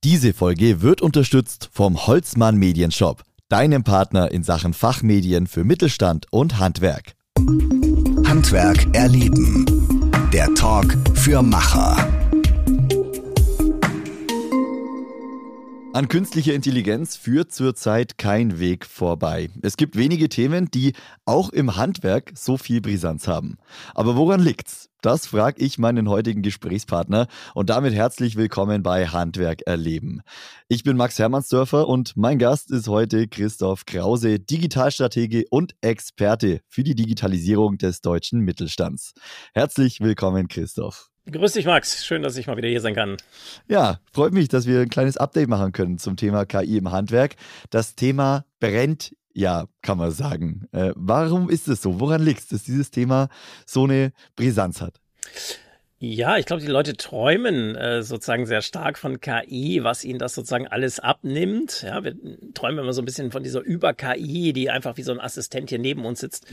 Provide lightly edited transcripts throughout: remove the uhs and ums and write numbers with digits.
Diese Folge wird unterstützt vom Holzmann Medienshop, deinem Partner in Sachen Fachmedien für Mittelstand und Handwerk. Handwerk erleben. Der Talk für Macher. An künstlicher Intelligenz führt zurzeit kein Weg vorbei. Es gibt wenige Themen, die auch im Handwerk so viel Brisanz haben. Aber woran liegt's? Das frage ich meinen heutigen Gesprächspartner und damit herzlich willkommen bei Handwerk erleben. Ich bin Max Hermannsdörfer und mein Gast ist heute Christoph Krause, Digitalstratege und Experte für die Digitalisierung des deutschen Mittelstands. Herzlich willkommen, Christoph. Grüß dich, Max. Schön, dass ich mal wieder hier sein kann. Ja, freut mich, dass wir ein kleines Update machen können zum Thema KI im Handwerk. Das Thema brennt, ja, kann man sagen. Warum ist es so? Woran liegt es, dass dieses Thema so eine Brisanz hat? Ja, ich glaube, die Leute träumen sozusagen sehr stark von KI, was ihnen das sozusagen alles abnimmt. Ja, wir träumen immer so ein bisschen von dieser Über-KI, die einfach wie so ein Assistent hier neben uns sitzt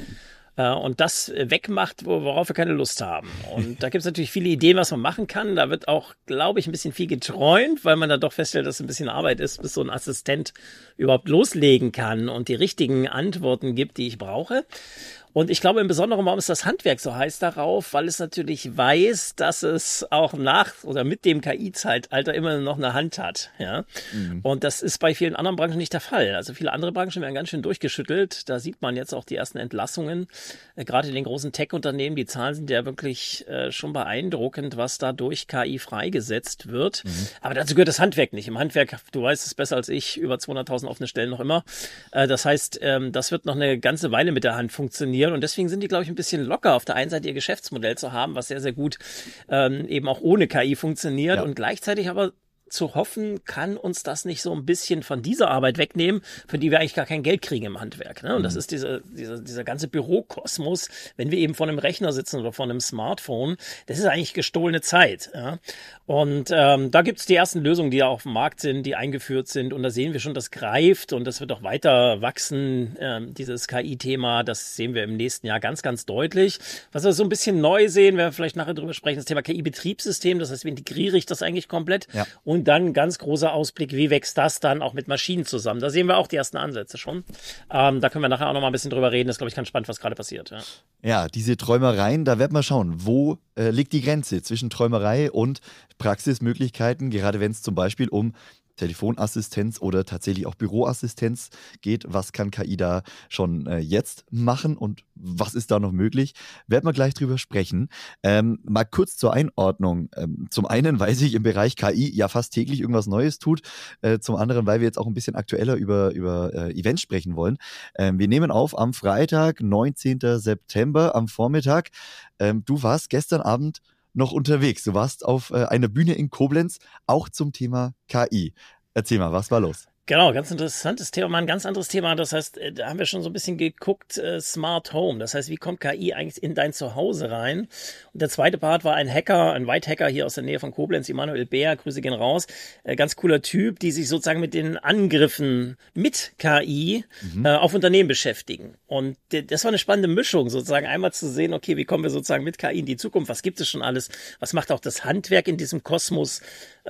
und das wegmacht, worauf wir keine Lust haben. Und da gibt es natürlich viele Ideen, was man machen kann. Da wird auch, glaube ich, ein bisschen viel geträumt, weil man dann doch feststellt, dass es ein bisschen Arbeit ist, bis so ein Assistent überhaupt loslegen kann und die richtigen Antworten gibt, die ich brauche. Und ich glaube im Besonderen, warum ist das Handwerk so heiß darauf? Weil es natürlich weiß, dass es auch nach oder mit dem KI-Zeitalter immer noch eine Hand hat. Ja? Und das ist bei vielen anderen Branchen nicht der Fall. Also viele andere Branchen werden ganz schön durchgeschüttelt. Da sieht man jetzt auch die ersten Entlassungen. Gerade in den großen Tech-Unternehmen, die Zahlen sind ja wirklich schon beeindruckend, was da durch KI freigesetzt wird. Aber dazu gehört das Handwerk nicht. Im Handwerk, du weißt es besser als ich, über 200.000 offene Stellen noch immer. Das heißt, das wird noch eine ganze Weile mit der Hand funktionieren. Und deswegen sind die, glaube ich, ein bisschen locker, auf der einen Seite ihr Geschäftsmodell zu haben, was sehr, sehr gut eben auch ohne KI funktioniert. Ja. Und gleichzeitig aber zu hoffen, kann uns das nicht so ein bisschen von dieser Arbeit wegnehmen, für die wir eigentlich gar kein Geld kriegen im Handwerk. Ne? Und das ist dieser ganze Bürokosmos, wenn wir eben vor einem Rechner sitzen oder vor einem Smartphone, das ist eigentlich gestohlene Zeit. Ja? Und da gibt es die ersten Lösungen, die ja auf dem Markt sind, die eingeführt sind. Und da sehen wir schon, das greift und das wird auch weiter wachsen, dieses KI-Thema. Das sehen wir im nächsten Jahr ganz, ganz deutlich. Was wir so ein bisschen neu sehen, werden wir vielleicht nachher drüber sprechen, das Thema KI-Betriebssystem. Das heißt, wie integriere ich das eigentlich komplett? Ja. Und dann ganz großer Ausblick, wie wächst das dann auch mit Maschinen zusammen? Da sehen wir auch die ersten Ansätze schon. Da können wir nachher auch noch mal ein bisschen drüber reden. Das ist, glaube ich, ganz spannend, was gerade passiert. Ja, diese Träumereien, da werden wir schauen, wo liegt die Grenze zwischen Träumerei und Praxismöglichkeiten, gerade wenn es zum Beispiel um Telefonassistenz oder tatsächlich auch Büroassistenz geht. Was kann KI da schon jetzt machen und was ist da noch möglich? Werden wir gleich drüber sprechen. Mal kurz zur Einordnung. Zum einen, weil sich im Bereich KI ja fast täglich irgendwas Neues tut. Zum anderen, weil wir jetzt auch ein bisschen aktueller über Events sprechen wollen. Wir nehmen auf am Freitag, 19. September am Vormittag. Du warst gestern Abend noch unterwegs. Du warst auf einer Bühne in Koblenz, auch zum Thema KI. Erzähl mal, was war los? Genau, ganz interessantes Thema, mal ein ganz anderes Thema. Das heißt, da haben wir schon so ein bisschen geguckt, Smart Home. Das heißt, wie kommt KI eigentlich in dein Zuhause rein? Und der zweite Part war ein Hacker, ein White-Hacker hier aus der Nähe von Koblenz, Immanuel Bär, Grüße gehen raus. Ganz cooler Typ, die sich sozusagen mit den Angriffen mit KI auf Unternehmen beschäftigen. Und das war eine spannende Mischung, sozusagen einmal zu sehen, okay, wie kommen wir sozusagen mit KI in die Zukunft? Was gibt es schon alles? Was macht auch das Handwerk in diesem Kosmos?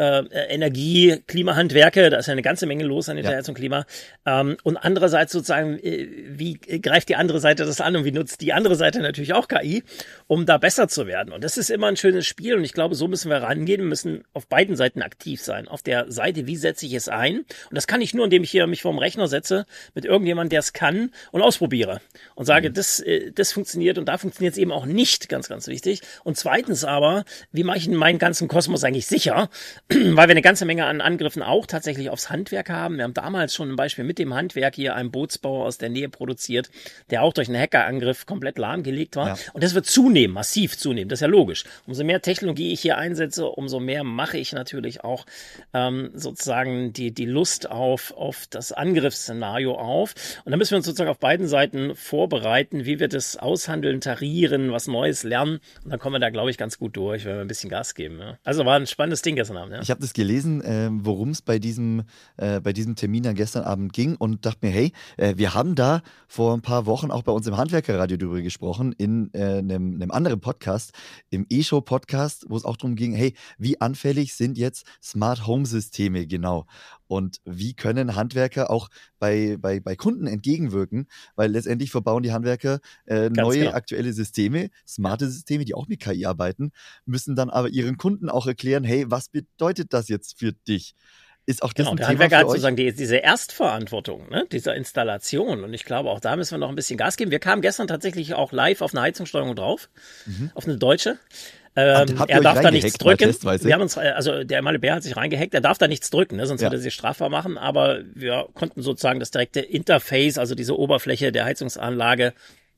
Energie, Klimahandwerke, da ist ja eine ganze Menge los an zum Klima. Und andererseits sozusagen, wie greift die andere Seite das an und wie nutzt die andere Seite natürlich auch KI, um da besser zu werden. Und das ist immer ein schönes Spiel und ich glaube, so müssen wir rangehen. Wir müssen auf beiden Seiten aktiv sein. Auf der Seite, wie setze ich es ein? Und das kann ich nur, indem ich hier mich vorm Rechner setze mit irgendjemandem, der es kann und ausprobiere und sage, das funktioniert und da funktioniert es eben auch nicht, ganz, ganz wichtig. Und zweitens aber, wie mache ich meinen ganzen Kosmos eigentlich sicher? Weil wir eine ganze Menge an Angriffen auch tatsächlich aufs Handwerk haben. Wir haben damals schon ein Beispiel mit dem Handwerk hier, einem Bootsbauer aus der Nähe produziert, der auch durch einen Hackerangriff komplett lahmgelegt war. Ja. Und das wird zunehmen, massiv zunehmen. Das ist ja logisch. Umso mehr Technologie ich hier einsetze, umso mehr mache ich natürlich auch sozusagen die Lust auf das Angriffsszenario auf. Und da müssen wir uns sozusagen auf beiden Seiten vorbereiten, wie wir das aushandeln, tarieren, was Neues lernen. Und dann kommen wir da, glaube ich, ganz gut durch, wenn wir ein bisschen Gas geben. Ja. Also war ein spannendes Ding gestern Abend. Ja. Ich habe das gelesen, worum es bei diesem diesem Termin dann gestern Abend ging und dachte mir, hey, wir haben da vor ein paar Wochen auch bei uns im Handwerkerradio darüber gesprochen, in einem anderen Podcast, im E-Show-Podcast, wo es auch darum ging, hey, wie anfällig sind jetzt Smart-Home-Systeme genau? Und wie können Handwerker auch bei Kunden entgegenwirken? Weil letztendlich verbauen die Handwerker neue, aktuelle Systeme, smarte Systeme, die auch mit KI arbeiten, müssen dann aber ihren Kunden auch erklären, hey, was bedeutet das jetzt für dich? Ist auch das ein der Thema Handwerker für hat euch? sozusagen diese Erstverantwortung, ne, dieser Installation. Und ich glaube, auch da müssen wir noch ein bisschen Gas geben. Wir kamen gestern tatsächlich auch live auf eine Heizungssteuerung drauf, auf eine deutsche. Er darf da nichts drücken. Wir haben uns, also der Emanuel Bär hat sich reingehackt, er darf da nichts drücken, ne, sonst würde er sich strafbar machen. Aber wir konnten sozusagen das direkte Interface, also diese Oberfläche der Heizungsanlage,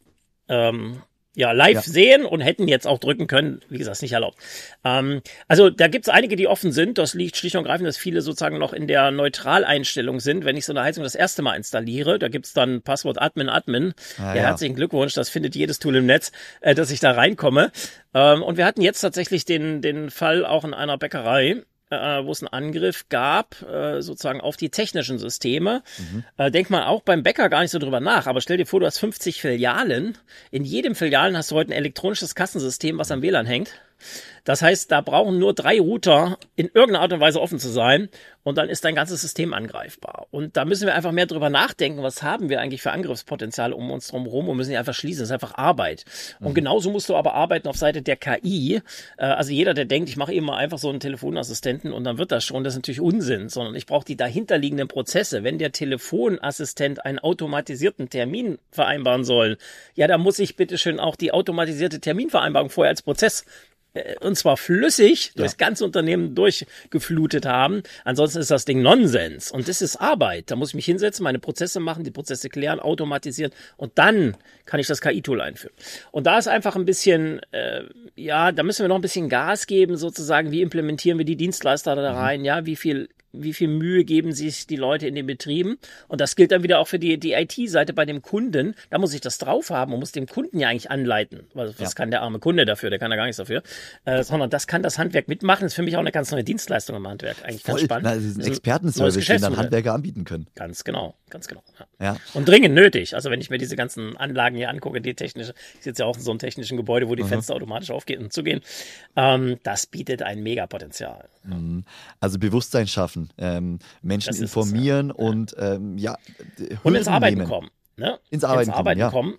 live sehen und hätten jetzt auch drücken können. Wie gesagt, ist nicht erlaubt. Also da gibt es einige, die offen sind. Das liegt schlicht und ergreifend, dass viele sozusagen noch in der Neutraleinstellung sind. Wenn ich so eine Heizung das erste Mal installiere, da gibt es dann Passwort Admin. Herzlichen Glückwunsch, das findet jedes Tool im Netz, dass ich da reinkomme. Und wir hatten jetzt tatsächlich den Fall auch in einer Bäckerei, wo es einen Angriff gab, sozusagen auf die technischen Systeme. Denk mal auch beim Bäcker gar nicht so drüber nach, aber stell dir vor, du hast 50 Filialen. In jedem Filialen hast du heute ein elektronisches Kassensystem, was am WLAN hängt. Das heißt, da brauchen nur 3 Router in irgendeiner Art und Weise offen zu sein und dann ist dein ganzes System angreifbar. Und da müssen wir einfach mehr drüber nachdenken, was haben wir eigentlich für Angriffspotenzial um uns drum herum und müssen die einfach schließen. Das ist einfach Arbeit. Und genauso musst du aber arbeiten auf Seite der KI. Also jeder, der denkt, ich mache eben mal einfach so einen Telefonassistenten und dann wird das schon, das ist natürlich Unsinn, sondern ich brauche die dahinterliegenden Prozesse. Wenn der Telefonassistent einen automatisierten Termin vereinbaren soll, ja, dann muss ich bitteschön auch die automatisierte Terminvereinbarung vorher als Prozess und zwar flüssig durchs ganze Unternehmen durchgeflutet haben. Ansonsten ist das Ding Nonsens. Und das ist Arbeit. Da muss ich mich hinsetzen, meine Prozesse machen, die Prozesse klären, automatisieren und dann kann ich das KI-Tool einführen. Und da ist einfach ein bisschen, da müssen wir noch ein bisschen Gas geben sozusagen. Wie implementieren wir die Dienstleister da rein? Ja, wie viel Mühe geben sich die Leute in den Betrieben? Und das gilt dann wieder auch für die IT-Seite bei dem Kunden. Da muss ich das drauf haben und muss dem Kunden ja eigentlich anleiten. Was kann der arme Kunde dafür? Der kann ja gar nichts dafür. Sondern das kann das Handwerk mitmachen. Das ist für mich auch eine ganz neue Dienstleistung im Handwerk. Eigentlich ganz spannend. Das ist ein Expertenservice, den dann Handwerker anbieten können. Ganz genau. Ja. Und dringend nötig. Also wenn ich mir diese ganzen Anlagen hier angucke, die technische, ich sitze ja auch in so einem technischen Gebäude, wo die Fenster automatisch aufgehen und zugehen, das bietet ein Megapotenzial. Also Bewusstsein schaffen. Menschen informieren und und ins Arbeiten kommen. Ne? Ins Arbeiten kommen.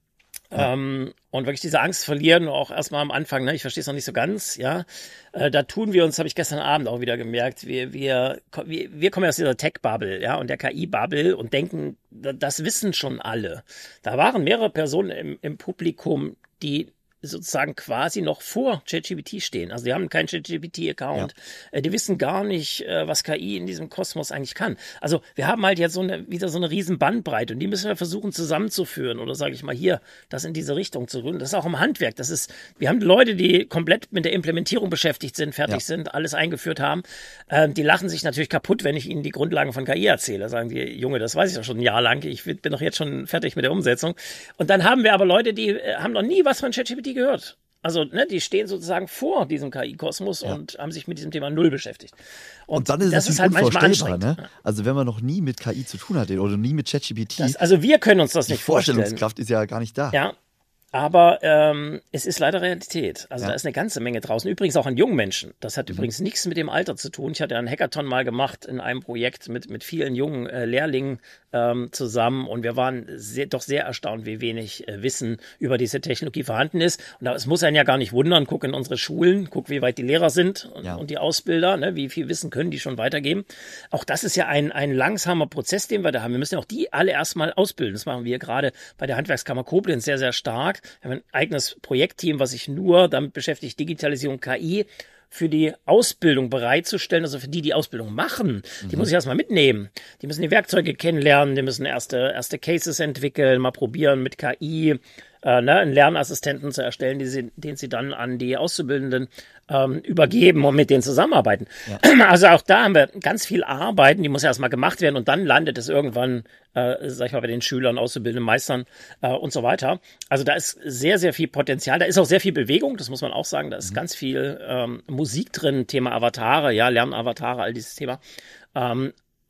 Und wirklich diese Angst verlieren, auch erstmal am Anfang, ne? Ich verstehe es noch nicht so ganz, ja. Da tun wir uns, habe ich gestern Abend auch wieder gemerkt, wir kommen ja aus dieser Tech-Bubble, ja, und der KI-Bubble und denken, das wissen schon alle. Da waren mehrere Personen im Publikum, die sozusagen quasi noch vor ChatGPT stehen. Also die haben keinen ChatGPT-Account. Ja. Die wissen gar nicht, was KI in diesem Kosmos eigentlich kann. Also wir haben halt jetzt wieder so eine riesen Bandbreite und die müssen wir versuchen zusammenzuführen oder sage ich mal hier, das in diese Richtung zu tun. Das ist auch im Handwerk. Wir haben Leute, die komplett mit der Implementierung beschäftigt sind, fertig sind, alles eingeführt haben. Die lachen sich natürlich kaputt, wenn ich ihnen die Grundlagen von KI erzähle. Sagen die, Junge, das weiß ich doch schon ein Jahr lang. Ich bin doch jetzt schon fertig mit der Umsetzung. Und dann haben wir aber Leute, die haben noch nie was von ChatGPT gehört. Also, ne, die stehen sozusagen vor diesem KI-Kosmos und haben sich mit diesem Thema null beschäftigt. Und dann ist es halt manchmal anstrengend. Ne? Also, wenn man noch nie mit KI zu tun hatte oder nie mit ChatGPT. Also, wir können uns das nicht vorstellen. Die Vorstellungskraft ist ja gar nicht da. Ja. Aber es ist leider Realität. Also da ist eine ganze Menge draußen. Übrigens auch an jungen Menschen. Das hat übrigens nichts mit dem Alter zu tun. Ich hatte einen Hackathon mal gemacht in einem Projekt mit vielen jungen Lehrlingen zusammen. Und wir waren doch sehr erstaunt, wie wenig Wissen über diese Technologie vorhanden ist. Und es muss einen ja gar nicht wundern. Guck in unsere Schulen, guck, wie weit die Lehrer sind und die Ausbilder, ne, wie viel Wissen können die schon weitergeben. Auch das ist ja ein langsamer Prozess, den wir da haben. Wir müssen ja auch die alle erstmal ausbilden. Das machen wir gerade bei der Handwerkskammer Koblenz sehr, sehr stark. Wir haben ein eigenes Projektteam, was sich nur damit beschäftigt, Digitalisierung, KI für die Ausbildung bereitzustellen, also für die Ausbildung machen. Die muss ich erstmal mitnehmen. Die müssen die Werkzeuge kennenlernen, die müssen erste Cases entwickeln, mal probieren mit KI, einen Lernassistenten zu erstellen, den sie dann an die Auszubildenden übergeben und mit denen zusammenarbeiten. Ja. Also auch da haben wir ganz viel Arbeiten, die muss erstmal gemacht werden und dann landet es irgendwann, sag ich mal, bei den Schülern, Auszubildenden, Meistern und so weiter. Also da ist sehr, sehr viel Potenzial. Da ist auch sehr viel Bewegung, das muss man auch sagen. Da ist ganz viel Musik drin, Thema Avatare, ja, Lernavatare, all dieses Thema.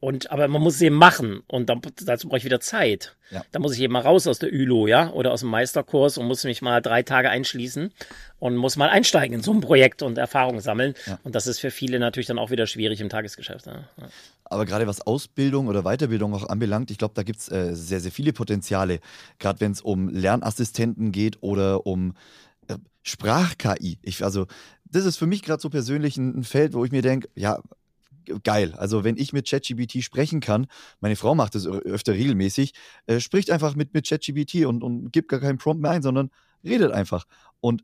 Aber man muss es eben machen und dazu brauche ich wieder Zeit. Ja. Da muss ich eben mal raus aus der ÜLO, ja, oder aus dem Meisterkurs und muss mich mal 3 Tage einschließen und muss mal einsteigen in so ein Projekt und Erfahrung sammeln. Ja. Und das ist für viele natürlich dann auch wieder schwierig im Tagesgeschäft. Ja. Aber gerade was Ausbildung oder Weiterbildung auch anbelangt, ich glaube, da gibt es sehr, sehr viele Potenziale. Gerade wenn es um Lernassistenten geht oder um Sprach-KI. Also das ist für mich gerade so persönlich ein Feld, wo ich mir denke, ja, geil. Also wenn ich mit ChatGPT sprechen kann, meine Frau macht das öfter regelmäßig, spricht einfach mit ChatGPT und gibt gar keinen Prompt mehr ein, sondern redet einfach. Und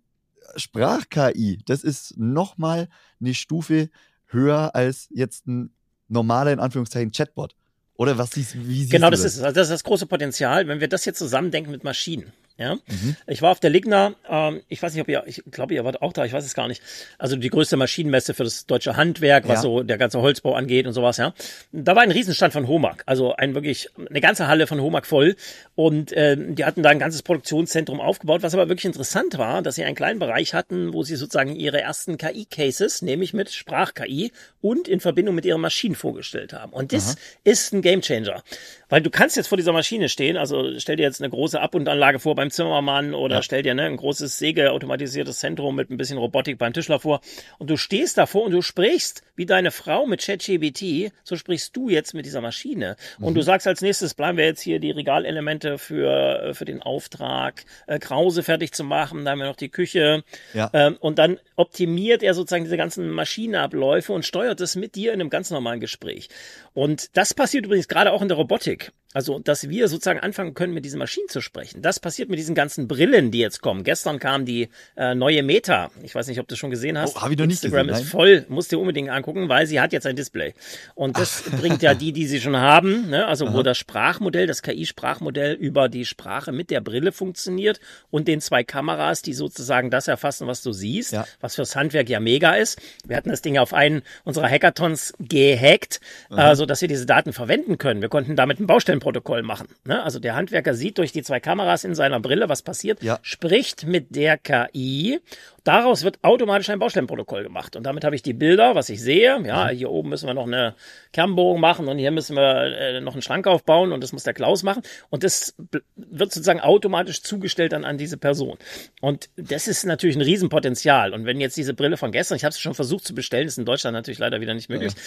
Sprach-KI, das ist nochmal eine Stufe höher als jetzt ein normaler, in Anführungszeichen, Chatbot. Oder wie siehst genau, du das ist das große Potenzial, wenn wir das jetzt zusammendenken mit Maschinen. Ja, ich war auf der Ligna, ich weiß nicht, ich glaube, ihr wart auch da, ich weiß es gar nicht. Also die größte Maschinenmesse für das deutsche Handwerk, was so der ganze Holzbau angeht und sowas, ja. Da war ein Riesenstand von HOMAG, also eine ganze Halle von HOMAG voll und die hatten da ein ganzes Produktionszentrum aufgebaut, was aber wirklich interessant war, dass sie einen kleinen Bereich hatten, wo sie sozusagen ihre ersten KI-Cases, nämlich mit Sprach-KI und in Verbindung mit ihren Maschinen vorgestellt haben. Und das ist ein Gamechanger, weil du kannst jetzt vor dieser Maschine stehen, also stell dir jetzt eine große Abbundanlage vor beim Zimmermann oder stell dir ein großes sägeautomatisiertes Zentrum mit ein bisschen Robotik beim Tischler vor und du stehst davor und du sprichst wie deine Frau mit ChatGPT, so sprichst du jetzt mit dieser Maschine und du sagst als nächstes, bleiben wir jetzt hier die Regalelemente für den Auftrag Krause fertig zu machen, da haben wir noch die Küche und dann optimiert er sozusagen diese ganzen Maschinenabläufe und steuert es mit dir in einem ganz normalen Gespräch. Und das passiert übrigens gerade auch in der Robotik. Also, dass wir sozusagen anfangen können, mit diesen Maschinen zu sprechen. Das passiert mit diesen ganzen Brillen, die jetzt kommen. Gestern kam die neue Meta. Ich weiß nicht, ob du es schon gesehen hast. Oh, habe ich noch nicht gesehen. Instagram ist voll, musst dir unbedingt angucken, weil sie hat jetzt ein Display. Und das bringt ja die sie schon haben, ne? Also wo das Sprachmodell, das KI-Sprachmodell über die Sprache mit der Brille funktioniert und den 2 Kameras, die sozusagen das erfassen, was du siehst, was fürs Handwerk ja mega ist. Wir hatten das Ding auf einen unserer Hackathons gehackt, so dass wir diese Daten verwenden können. Wir konnten damit ein Baustellenprotokoll machen. Ne? Also der Handwerker sieht durch die 2 Kameras in seiner Brille, was passiert, spricht mit der KI. Daraus wird automatisch ein Baustellenprotokoll gemacht. Und damit habe ich die Bilder, was ich sehe. Ja, hier oben müssen wir noch eine Kernbohrung machen und hier müssen wir noch einen Schrank aufbauen und das muss der Klaus machen. Und das wird sozusagen automatisch zugestellt dann an diese Person. Und das ist natürlich ein Riesenpotenzial. Und wenn jetzt diese Brille von gestern, ich habe es schon versucht zu bestellen, ist in Deutschland natürlich leider wieder nicht möglich,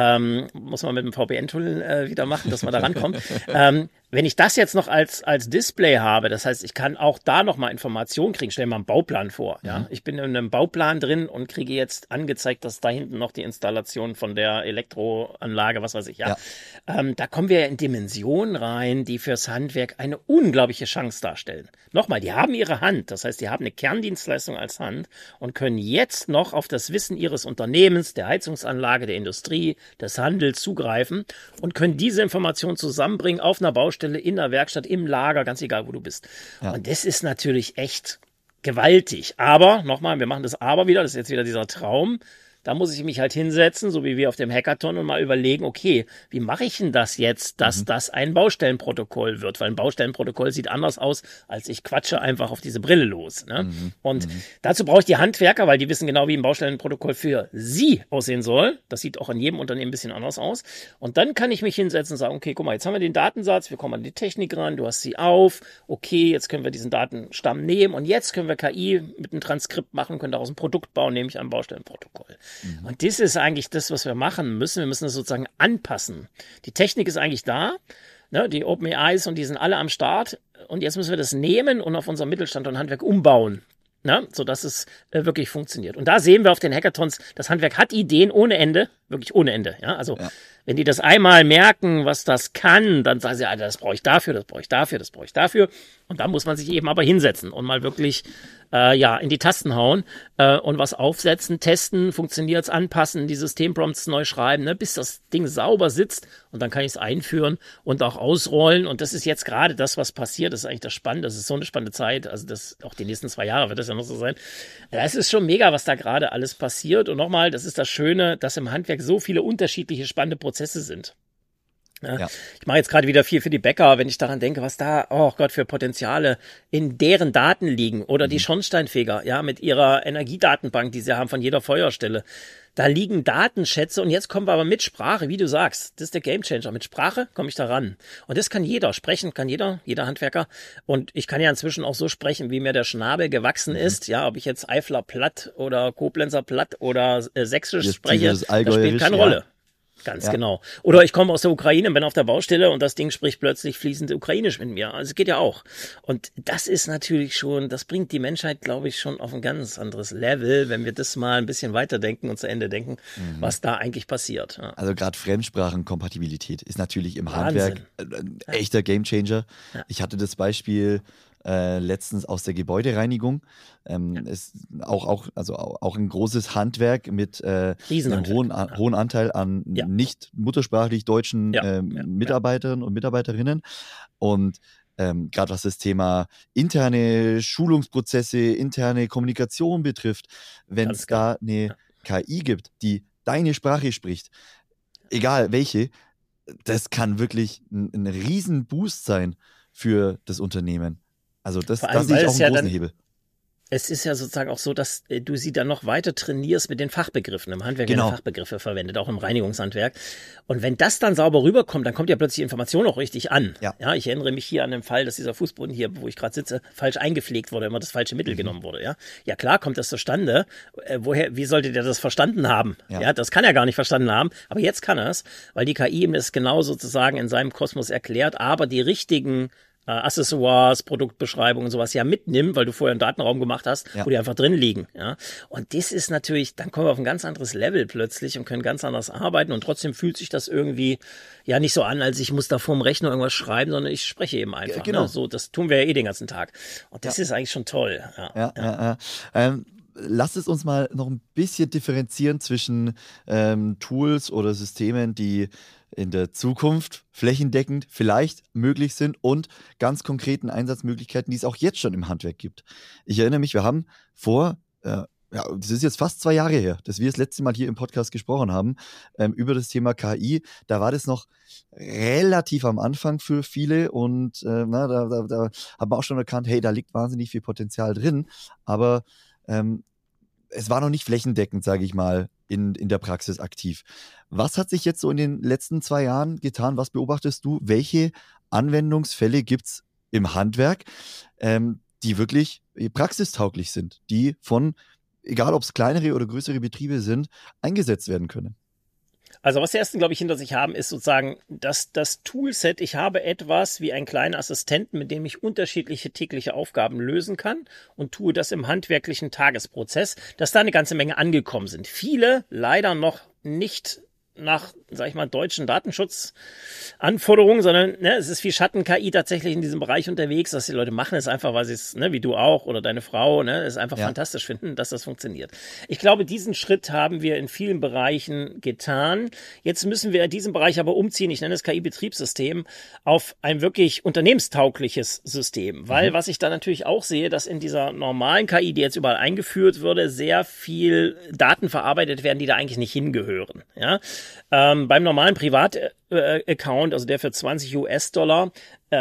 muss man mit dem VPN-Tool wieder machen, dass man da rankommt. Wenn ich das jetzt noch als Display habe, das heißt, ich kann auch da nochmal Informationen kriegen. Stell dir mal einen Bauplan vor. Ja? Ich bin in einem Bauplan drin und kriege jetzt angezeigt, dass da hinten noch die Installation von der Elektroanlage, was weiß ich, da kommen wir in Dimensionen rein, die fürs Handwerk eine unglaubliche Chance darstellen. Nochmal, die haben ihre Hand. Das heißt, die haben eine Kerndienstleistung als Hand und können jetzt noch auf das Wissen ihres Unternehmens, der Heizungsanlage, der Industrie, des Handels zugreifen und können diese Informationen zusammenbringen auf einer Baustelle, in der Werkstatt, im Lager, ganz egal, wo du bist. Ja. Und das ist natürlich echt gewaltig. Aber, nochmal, wir machen das aber wieder, das ist jetzt wieder dieser Traum. Da muss ich mich halt hinsetzen, so wie wir auf dem Hackathon und mal überlegen, okay, wie mache ich denn das jetzt, dass das ein Baustellenprotokoll wird? Weil ein Baustellenprotokoll sieht anders aus, als ich quatsche einfach auf diese Brille los. Ne? Und dazu brauche ich die Handwerker, weil die wissen genau, wie ein Baustellenprotokoll für sie aussehen soll. Das sieht auch in jedem Unternehmen ein bisschen anders aus. Und dann kann ich mich hinsetzen und sagen, okay, guck mal, jetzt haben wir den Datensatz, wir kommen an die Technik ran, du hast sie auf, okay, jetzt können wir diesen Datenstamm nehmen und jetzt können wir KI mit einem Transkript machen, können daraus ein Produkt bauen, nämlich ein Baustellenprotokoll. Und das ist eigentlich das, was wir machen müssen. Wir müssen das sozusagen anpassen. Die Technik ist eigentlich da, ne? Die OpenAIs und die sind alle am Start. Und jetzt müssen wir das nehmen und auf unser Mittelstand und Handwerk umbauen, ne? Sodass es wirklich funktioniert. Und da sehen wir auf den Hackathons, das Handwerk hat Ideen ohne Ende, wirklich ohne Ende. Ja? Also wenn die das einmal merken, was das kann, dann sagen sie, Alter, das brauche ich dafür, das brauche ich dafür, das brauche ich dafür. Und da muss man sich eben aber hinsetzen und mal wirklich in die Tasten hauen und was aufsetzen, testen, funktioniert's, anpassen, die Systemprompts neu schreiben, ne, bis das Ding sauber sitzt und dann kann ich es einführen und auch ausrollen. Und das ist jetzt gerade das, was passiert. Das ist eigentlich das Spannende. Das ist so eine spannende Zeit. Also das auch die nächsten 2 Jahre wird das ja noch so sein. Das ist schon mega, was da gerade alles passiert. Und nochmal, das ist das Schöne, dass im Handwerk so viele unterschiedliche spannende Prozesse sind. Ja. Ja. Ich mache jetzt gerade wieder viel für die Bäcker, wenn ich daran denke, was da, oh Gott, für Potenziale in deren Daten liegen. Oder die Schornsteinfeger, ja, mit ihrer Energiedatenbank, die sie haben von jeder Feuerstelle. Da liegen Datenschätze und jetzt kommen wir aber mit Sprache, wie du sagst. Das ist der Gamechanger. Mit Sprache komme ich da ran. Und das kann jeder. Sprechen kann jeder Handwerker. Und ich kann ja inzwischen auch so sprechen, wie mir der Schnabel gewachsen ist. Ja, ob ich jetzt Eifler Platt oder Koblenzer Platt oder Sächsisch spreche, das spielt keine Rolle. Ganz genau. Oder ich komme aus der Ukraine und bin auf der Baustelle und das Ding spricht plötzlich fließend Ukrainisch mit mir. Also geht ja auch. Und das ist natürlich schon, das bringt die Menschheit, glaube ich, schon auf ein ganz anderes Level, wenn wir das mal ein bisschen weiterdenken und zu Ende denken, was da eigentlich passiert. Ja. Also gerade Fremdsprachenkompatibilität ist natürlich im Wahnsinn. Handwerk ein echter Gamechanger. Ja. Ich hatte das Beispiel letztens aus der Gebäudereinigung. Ist auch ein großes Handwerk mit einem hohen Anteil an nicht muttersprachlich deutschen Mitarbeiterinnen und Mitarbeiterinnen. Und gerade was das Thema interne Schulungsprozesse, interne Kommunikation betrifft, wenn es da eine KI gibt, die deine Sprache spricht, egal welche, das kann wirklich ein riesen Boost sein für das Unternehmen. Also das sehe ich auch einen großen Hebel. Es ist ja sozusagen auch so, dass du sie dann noch weiter trainierst mit den Fachbegriffen. Im Handwerk werden Fachbegriffe verwendet, auch im Reinigungshandwerk. Und wenn das dann sauber rüberkommt, dann kommt ja plötzlich die Information auch richtig an. Ja, ich erinnere mich hier an den Fall, dass dieser Fußboden hier, wo ich gerade sitze, falsch eingepflegt wurde, immer das falsche Mittel genommen wurde. Ja, klar kommt das zustande. Wie sollte der das verstanden haben? Ja, das kann er gar nicht verstanden haben. Aber jetzt kann er es, weil die KI ihm das genau sozusagen in seinem Kosmos erklärt, aber die richtigen Accessoires, Produktbeschreibungen und sowas mitnimmt, weil du vorher einen Datenraum gemacht hast, wo die einfach drin liegen. Ja? Und das ist natürlich, dann kommen wir auf ein ganz anderes Level plötzlich und können ganz anders arbeiten und trotzdem fühlt sich das irgendwie nicht so an, als ich muss da vorm Rechner irgendwas schreiben, sondern ich spreche eben einfach. Genau. Ne? So, das tun wir ja den ganzen Tag. Und das ist eigentlich schon toll. Lasst es uns mal noch ein bisschen differenzieren zwischen Tools oder Systemen, die in der Zukunft flächendeckend vielleicht möglich sind und ganz konkreten Einsatzmöglichkeiten, die es auch jetzt schon im Handwerk gibt. Ich erinnere mich, wir haben das ist jetzt fast 2 Jahre her, dass wir das letzte Mal hier im Podcast gesprochen haben, über das Thema KI. Da war das noch relativ am Anfang für viele und da hat man auch schon erkannt, hey, da liegt wahnsinnig viel Potenzial drin, aber es war noch nicht flächendeckend, sage ich mal, in der Praxis aktiv. Was hat sich jetzt so in den letzten 2 Jahren getan? Was beobachtest du? Welche Anwendungsfälle gibt es im Handwerk, die wirklich praxistauglich sind, die von, egal ob es kleinere oder größere Betriebe sind, eingesetzt werden können? Also was die ersten, glaube ich, hinter sich haben, ist sozusagen das Toolset. Ich habe etwas wie einen kleinen Assistenten, mit dem ich unterschiedliche tägliche Aufgaben lösen kann und tue das im handwerklichen Tagesprozess, dass da eine ganze Menge angekommen sind. Viele leider noch nicht nach, sag ich mal, deutschen Datenschutzanforderungen, sondern es ist viel Schatten-KI tatsächlich in diesem Bereich unterwegs, dass die Leute machen es einfach, weil sie es, wie du auch oder deine Frau, es einfach fantastisch finden, dass das funktioniert. Ich glaube, diesen Schritt haben wir in vielen Bereichen getan. Jetzt müssen wir in diesem Bereich aber umziehen, ich nenne es KI-Betriebssystem, auf ein wirklich unternehmenstaugliches System, weil was ich da natürlich auch sehe, dass in dieser normalen KI, die jetzt überall eingeführt würde, sehr viel Daten verarbeitet werden, die da eigentlich nicht hingehören, ja. Beim normalen Privat-Account, also der für $20,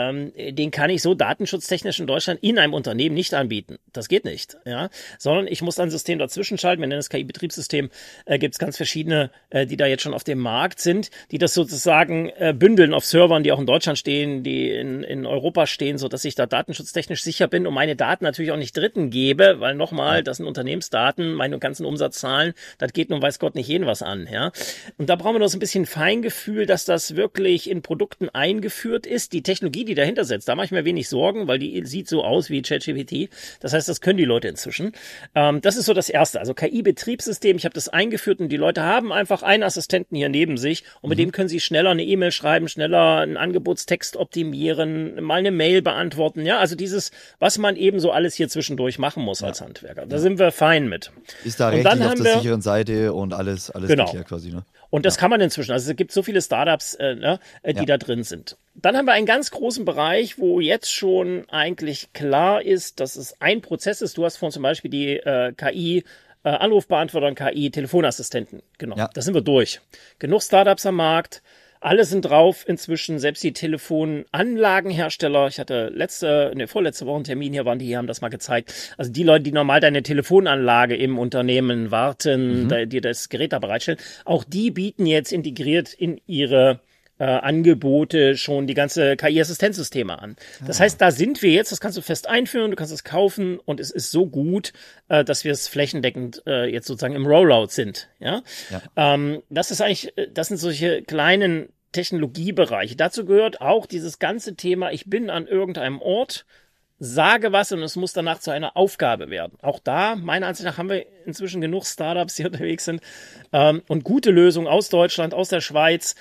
den kann ich so datenschutztechnisch in Deutschland in einem Unternehmen nicht anbieten. Das geht nicht, sondern ich muss ein System dazwischen schalten. Wir nennen das KI-Betriebssystem. Gibt es ganz verschiedene, die da jetzt schon auf dem Markt sind, die das sozusagen bündeln auf Servern, die auch in Deutschland stehen, die in Europa stehen, so dass ich da datenschutztechnisch sicher bin und meine Daten natürlich auch nicht Dritten gebe, weil nochmal, das sind Unternehmensdaten, meine ganzen Umsatzzahlen, das geht nun weiß Gott nicht jeden was an, Und da brauchen wir noch so ein bisschen Feingefühl, dass das wirklich in Produkten eingeführt ist. Die Technologie, die dahinter setzt, da mache ich mir wenig Sorgen, weil die sieht so aus wie ChatGPT. Das heißt, das können die Leute inzwischen. Das ist so das Erste. Also KI-Betriebssystem, ich habe das eingeführt und die Leute haben einfach einen Assistenten hier neben sich und mit dem können sie schneller eine E-Mail schreiben, schneller einen Angebotstext optimieren, mal eine Mail beantworten. Ja, also dieses, was man eben so alles hier zwischendurch machen muss als Handwerker. Da sind wir fein mit. Ist da rechtlich auf der sicheren Seite und alles geklärt quasi, ne? Und das kann man inzwischen. Also es gibt so viele Startups, die da drin sind. Dann haben wir einen ganz großen Bereich, wo jetzt schon eigentlich klar ist, dass es ein Prozess ist. Du hast vorhin zum Beispiel die KI, Anrufbeantworter und KI, Telefonassistenten. Genau, da sind wir durch. Genug Startups am Markt. Alle sind drauf inzwischen, selbst die Telefonanlagenhersteller. Ich hatte vorletzte Woche einen Termin hier, die haben das mal gezeigt. Also die Leute, die normal deine Telefonanlage im Unternehmen warten, dir das Gerät da bereitstellen, auch die bieten jetzt integriert in ihre Angebote schon die ganze KI-Assistenzsysteme an. Das heißt, da sind wir jetzt, das kannst du fest einführen, du kannst es kaufen und es ist so gut, dass wir es flächendeckend jetzt sozusagen im Rollout sind. Ja? Das sind solche kleinen Technologiebereiche. Dazu gehört auch dieses ganze Thema, ich bin an irgendeinem Ort, sage was und es muss danach zu einer Aufgabe werden. Auch da, meiner Ansicht nach, haben wir inzwischen genug Startups, die unterwegs sind und gute Lösungen aus Deutschland, aus der Schweiz.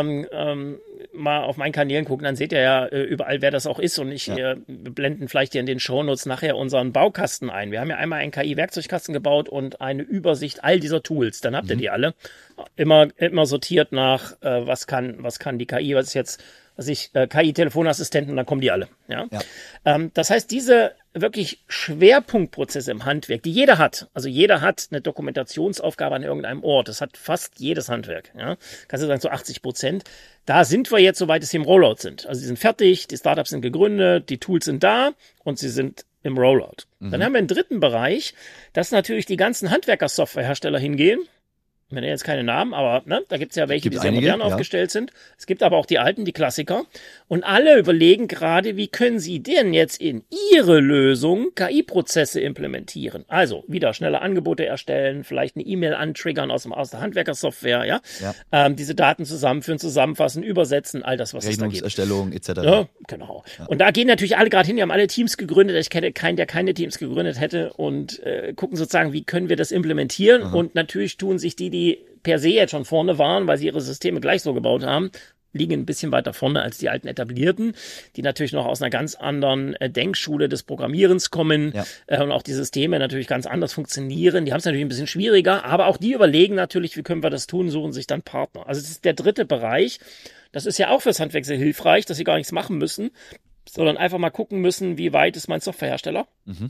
Mal auf meinen Kanälen gucken, dann seht ihr ja überall, wer das auch ist. Und wir blenden vielleicht hier in den Shownotes nachher unseren Baukasten ein. Wir haben ja einmal einen KI-Werkzeugkasten gebaut und eine Übersicht all dieser Tools. Dann habt ihr die alle. Immer sortiert nach, was kann die KI, was ist jetzt KI-Telefonassistenten, und dann kommen die alle. Ja? Das heißt, diese wirklich Schwerpunktprozesse im Handwerk, die jeder hat, also jeder hat eine Dokumentationsaufgabe an irgendeinem Ort, das hat fast jedes Handwerk, ja? Kannst du sagen, so 80%, da sind wir jetzt, soweit es hier im Rollout sind. Also die sind fertig, die Startups sind gegründet, die Tools sind da und sie sind im Rollout. Dann haben wir einen dritten Bereich, dass natürlich die ganzen Handwerker-Softwarehersteller hingehen. Ich nenne jetzt keine Namen, aber da gibt es ja welche, die sehr modern aufgestellt sind. Es gibt aber auch die alten, die Klassiker. Und alle überlegen gerade, wie können sie denn jetzt in ihre Lösung KI-Prozesse implementieren. Also wieder schnelle Angebote erstellen, vielleicht eine E-Mail antriggern aus der Handwerkersoftware, diese Daten zusammenführen, zusammenfassen, übersetzen, all das, was es da gibt. Rechnungserstellung etc. Ja, genau. Ja. Und da gehen natürlich alle gerade hin, die haben alle Teams gegründet. Ich kenne keinen, der keine Teams gegründet hätte und gucken sozusagen, wie können wir das implementieren. Und natürlich tun sich die per se jetzt schon vorne waren, weil sie ihre Systeme gleich so gebaut haben, liegen ein bisschen weiter vorne als die alten Etablierten, die natürlich noch aus einer ganz anderen Denkschule des Programmierens kommen und auch die Systeme natürlich ganz anders funktionieren. Die haben es natürlich ein bisschen schwieriger, aber auch die überlegen natürlich, wie können wir das tun, suchen sich dann Partner. Also das ist der dritte Bereich. Das ist ja auch fürs Handwerk sehr hilfreich, dass sie gar nichts machen müssen, sondern einfach mal gucken müssen, wie weit ist mein Softwarehersteller.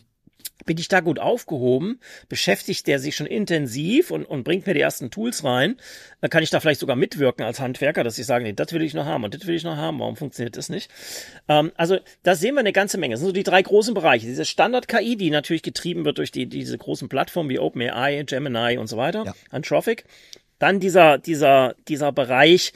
Bin ich da gut aufgehoben? Beschäftigt der sich schon intensiv und bringt mir die ersten Tools rein? Dann kann ich da vielleicht sogar mitwirken als Handwerker, dass ich sage, nee, das will ich noch haben und das will ich noch haben. Warum funktioniert das nicht? Also da sehen wir eine ganze Menge. Das sind so die drei großen Bereiche. Diese Standard-KI, die natürlich getrieben wird durch diese großen Plattformen wie OpenAI, Gemini und so weiter, Anthropic. Dann dieser Bereich,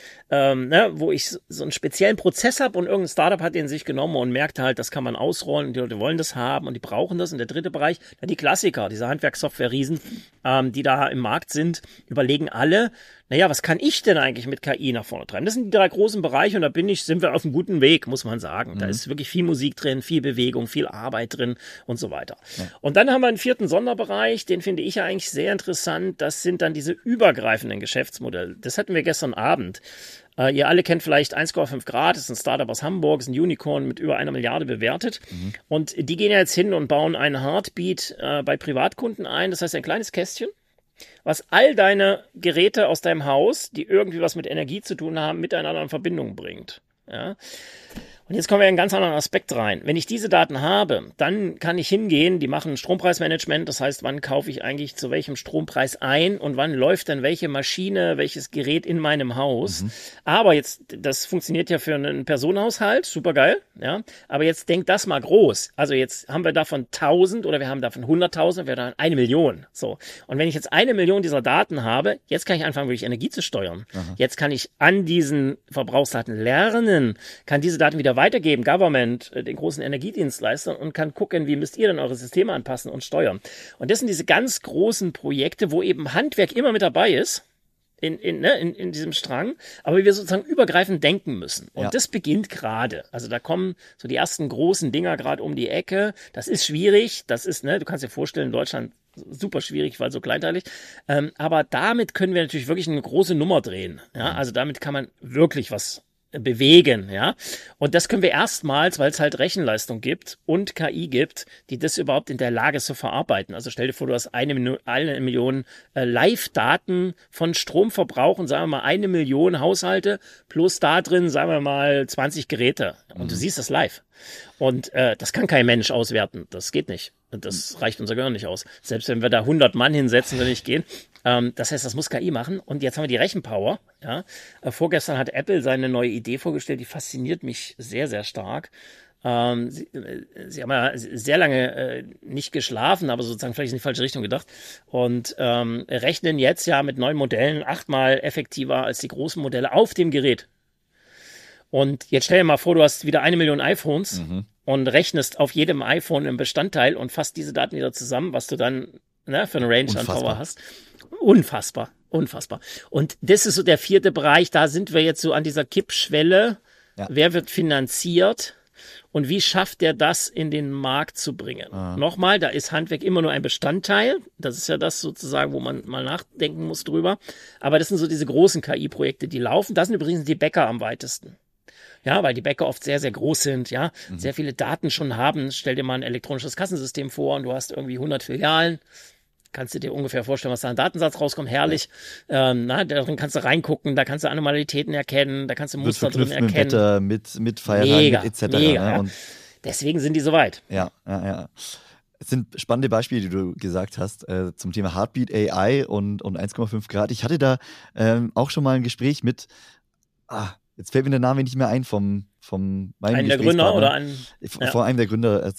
wo ich so einen speziellen Prozess habe und irgendein Startup hat den sich genommen und merkt halt, das kann man ausrollen und die Leute wollen das haben und die brauchen das. Und der dritte Bereich, dann die Klassiker, diese Handwerkssoftware-Riesen, die da im Markt sind, überlegen alle, was kann ich denn eigentlich mit KI nach vorne treiben? Das sind die drei großen Bereiche und da sind wir auf einem guten Weg, muss man sagen. Da ist wirklich viel Musik drin, viel Bewegung, viel Arbeit drin und so weiter. Ja. Und dann haben wir einen vierten Sonderbereich, den finde ich ja eigentlich sehr interessant. Das sind dann diese übergreifenden Geschäftsmodelle. Das hatten wir gestern Abend. Ihr alle kennt vielleicht 1,5 Grad, das ist ein Startup aus Hamburg, ist ein Unicorn mit über 1 Milliarde bewertet. Und die gehen ja jetzt hin und bauen einen Heartbeat bei Privatkunden ein. Das heißt, ein kleines Kästchen, was all deine Geräte aus deinem Haus, die irgendwie was mit Energie zu tun haben, miteinander in Verbindung bringt. Ja? Und jetzt kommen wir in einen ganz anderen Aspekt rein. Wenn ich diese Daten habe, dann kann ich hingehen, die machen Strompreismanagement, das heißt, wann kaufe ich eigentlich zu welchem Strompreis ein und wann läuft dann welche Maschine, welches Gerät in meinem Haus. Aber jetzt, das funktioniert ja für einen Personenhaushalt, super geil, ja. Aber jetzt denkt das mal groß. Also jetzt haben wir davon 1000 oder wir haben davon 100.000, wir haben 1 Million. So. Und wenn ich jetzt 1 Million dieser Daten habe, jetzt kann ich anfangen, wirklich Energie zu steuern. Jetzt kann ich an diesen Verbrauchsdaten lernen, kann diese Daten wieder weitergeben, Government, den großen Energiedienstleistern und kann gucken, wie müsst ihr denn eure Systeme anpassen und steuern. Und das sind diese ganz großen Projekte, wo eben Handwerk immer mit dabei ist, in diesem Strang, aber wir sozusagen übergreifend denken müssen. Und das beginnt gerade. Also da kommen so die ersten großen Dinger gerade um die Ecke. Das ist schwierig. Das ist, du kannst dir vorstellen, in Deutschland super schwierig, weil so kleinteilig. Aber damit können wir natürlich wirklich eine große Nummer drehen. Ja, also damit kann man wirklich was bewegen, ja. Und das können wir erstmals, weil es halt Rechenleistung gibt und KI gibt, die das überhaupt in der Lage ist zu verarbeiten. Also stell dir vor, du hast 1 Million Live-Daten von Stromverbrauch, sagen wir mal 1 Million Haushalte plus da drin, sagen wir mal 20 Geräte. Und du siehst das live. Und das kann kein Mensch auswerten. Das geht nicht. Und das reicht unser Gehirn nicht aus. Selbst wenn wir da 100 Mann hinsetzen, wenn nicht gehen. Das heißt, das muss KI machen. Und jetzt haben wir die Rechenpower. Ja. Vorgestern hat Apple seine neue Idee vorgestellt, die fasziniert mich sehr, sehr stark. Sie haben ja sehr lange nicht geschlafen, aber sozusagen vielleicht in die falsche Richtung gedacht und rechnen jetzt ja mit neuen Modellen 8-mal effektiver als die großen Modelle auf dem Gerät. Und jetzt stell dir mal vor, du hast wieder 1 Million iPhones und rechnest auf jedem iPhone einen Bestandteil und fasst diese Daten wieder zusammen, was du dann für eine Range an Power hast. Unfassbar. Und das ist so der 4. Bereich, da sind wir jetzt so an dieser Kippschwelle. Ja. Wer wird finanziert? Und wie schafft er das in den Markt zu bringen? Nochmal, da ist Handwerk immer nur ein Bestandteil. Das ist ja das sozusagen, wo man mal nachdenken muss drüber. Aber das sind so diese großen KI-Projekte, die laufen. Da sind übrigens die Bäcker am weitesten. Ja, weil die Bäcker oft sehr, sehr groß sind, ja, sehr viele Daten schon haben. Stell dir mal ein elektronisches Kassensystem vor und du hast irgendwie 100 Filialen. Kannst du dir ungefähr vorstellen, was da an Datensatz rauskommt? Herrlich. Darin kannst du reingucken, da kannst du Anomalitäten erkennen, da kannst du Muster drin erkennen. Mit Wetter, mit Feiertagen, etc. Mega, ne? Und deswegen sind die so weit. Ja. Es sind spannende Beispiele, die du gesagt hast, zum Thema Heartbeat AI und 1,5 Grad. Ich hatte da auch schon mal ein Gespräch mit, jetzt fällt mir der Name nicht mehr ein, von meinem Einen der Gründer oder Vor einem der Gründer.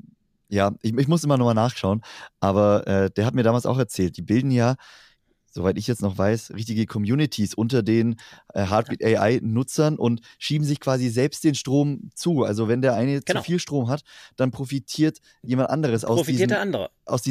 Ja, ich muss immer nochmal nachschauen, aber der hat mir damals auch erzählt, die bilden ja, soweit ich jetzt noch weiß, richtige Communities unter den Heartbeat AI-Nutzern und schieben sich quasi selbst den Strom zu. Also wenn der eine zu viel Strom hat, dann profitiert jemand anderes aus diesem Netzwerk.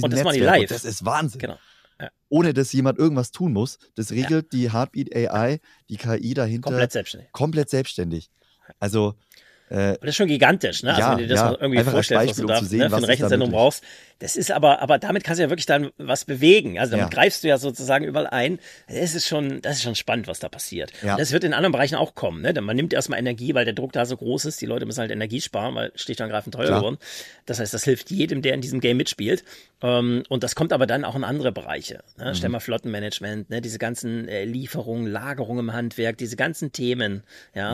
Und das ist Wahnsinn. Genau. Ja. Ohne dass jemand irgendwas tun muss. Das regelt die Heartbeat AI, die KI dahinter. Komplett selbstständig. Also das ist schon gigantisch, ne? Also wenn du dir das mal irgendwie vorstellst, was du da für ein Rechenzentrum brauchst. Das ist aber damit kannst du ja wirklich dann was bewegen. Also damit greifst du ja sozusagen überall ein. Das ist schon spannend, was da passiert. Ja. Und das wird in anderen Bereichen auch kommen, ne? Man nimmt erstmal Energie, weil der Druck da so groß ist. Die Leute müssen halt Energie sparen, weil schlicht und ergreifend teuer geworden. Das heißt, das hilft jedem, der in diesem Game mitspielt. Und das kommt aber dann auch in andere Bereiche. Ne? Stell mal Flottenmanagement, ne? Diese ganzen Lieferungen, Lagerungen im Handwerk, diese ganzen Themen. Ja,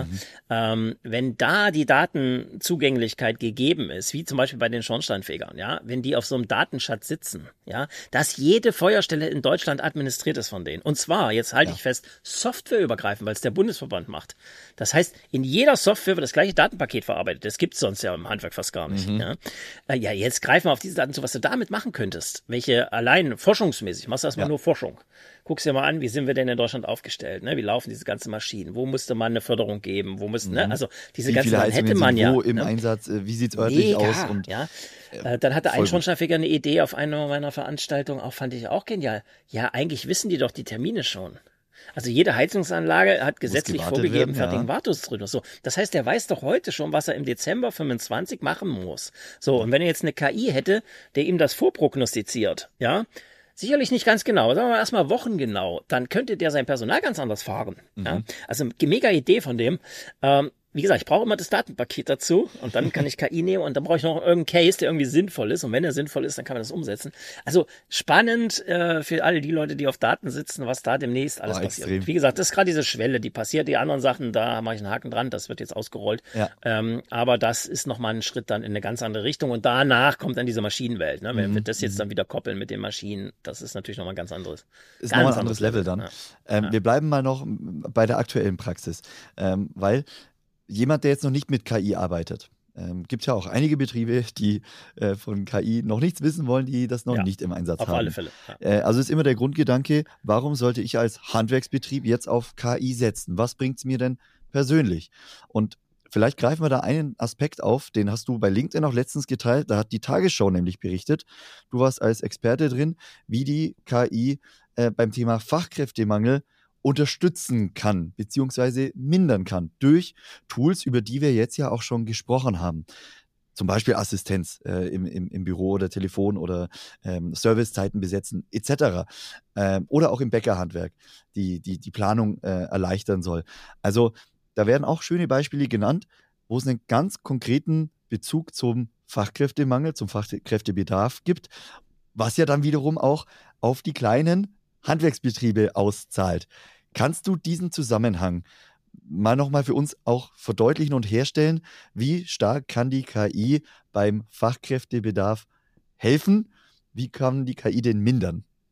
wenn da die Datenzugänglichkeit gegeben ist, wie zum Beispiel bei den Schornsteinfegern, ja, wenn die auf so einem Datenschatz sitzen, ja, dass jede Feuerstelle in Deutschland administriert ist von denen. Und zwar, jetzt halte ich fest, softwareübergreifend, weil es der Bundesverband macht. Das heißt, in jeder Software wird das gleiche Datenpaket verarbeitet. Das gibt's sonst ja im Handwerk fast gar nicht. Ja, jetzt greifen wir auf diese Daten zu, was du damit machen könntest. Welche allein forschungsmäßig, machst du erstmal nur Forschung. Guck's dir mal an, wie sind wir denn in Deutschland aufgestellt? Ne? Wie laufen diese ganzen Maschinen? Wo müsste man eine Förderung geben? Wo müsste, ne? Also diese ganzen Sachen hätte man ja. Wo im Einsatz, wie sieht's örtlich aus? Und, dann hatte ein Schornsteinfeger eine Idee auf einer meiner Veranstaltungen, fand ich auch genial. Ja, eigentlich wissen die doch die Termine schon. Also jede Heizungsanlage hat gesetzlich vorgegeben, fertigen Wartungsrhythmus. So, das heißt, der weiß doch heute schon, was er im Dezember 25 machen muss. So, und wenn er jetzt eine KI hätte, der ihm das vorprognostiziert, ja, sicherlich nicht ganz genau, sagen wir erstmal wochengenau, dann könnte der sein Personal ganz anders fahren. Ja? Also mega Idee von dem. Wie gesagt, ich brauche immer das Datenpaket dazu und dann kann ich KI nehmen und dann brauche ich noch irgendeinen Case, der irgendwie sinnvoll ist und wenn er sinnvoll ist, dann kann man das umsetzen. Also spannend für alle die Leute, die auf Daten sitzen, was da demnächst alles passiert. Extrem. Wie gesagt, das ist gerade diese Schwelle, die passiert. Die anderen Sachen, da mache ich einen Haken dran, das wird jetzt ausgerollt. Ja. Aber das ist nochmal ein Schritt dann in eine ganz andere Richtung und danach kommt dann diese Maschinenwelt. Ne? Wenn wir das jetzt dann wieder koppeln mit den Maschinen, das ist natürlich nochmal ein ganz anderes. Ist nochmal ein anderes Level dann. Ja. Wir bleiben mal noch bei der aktuellen Praxis, weil jemand, der jetzt noch nicht mit KI arbeitet, gibt ja auch einige Betriebe, die von KI noch nichts wissen wollen, die das noch nicht im Einsatz haben. Auf alle Fälle. Ja. Also ist immer der Grundgedanke, warum sollte ich als Handwerksbetrieb jetzt auf KI setzen? Was bringt es mir denn persönlich? Und vielleicht greifen wir da einen Aspekt auf, den hast du bei LinkedIn auch letztens geteilt, da hat die Tagesschau nämlich berichtet, du warst als Experte drin, wie die KI beim Thema Fachkräftemangel unterstützen kann, beziehungsweise mindern kann durch Tools, über die wir jetzt ja auch schon gesprochen haben. Zum Beispiel Assistenz im Büro oder Telefon oder Servicezeiten besetzen etc. Oder auch im Bäckerhandwerk, die Planung erleichtern soll. Also da werden auch schöne Beispiele genannt, wo es einen ganz konkreten Bezug zum Fachkräftemangel, zum Fachkräftebedarf gibt, was ja dann wiederum auch auf die kleinen Handwerksbetriebe auszahlt. Kannst du diesen Zusammenhang mal nochmal für uns auch verdeutlichen und herstellen? Wie stark kann die KI beim Fachkräftebedarf helfen? Wie kann die KI den mindern?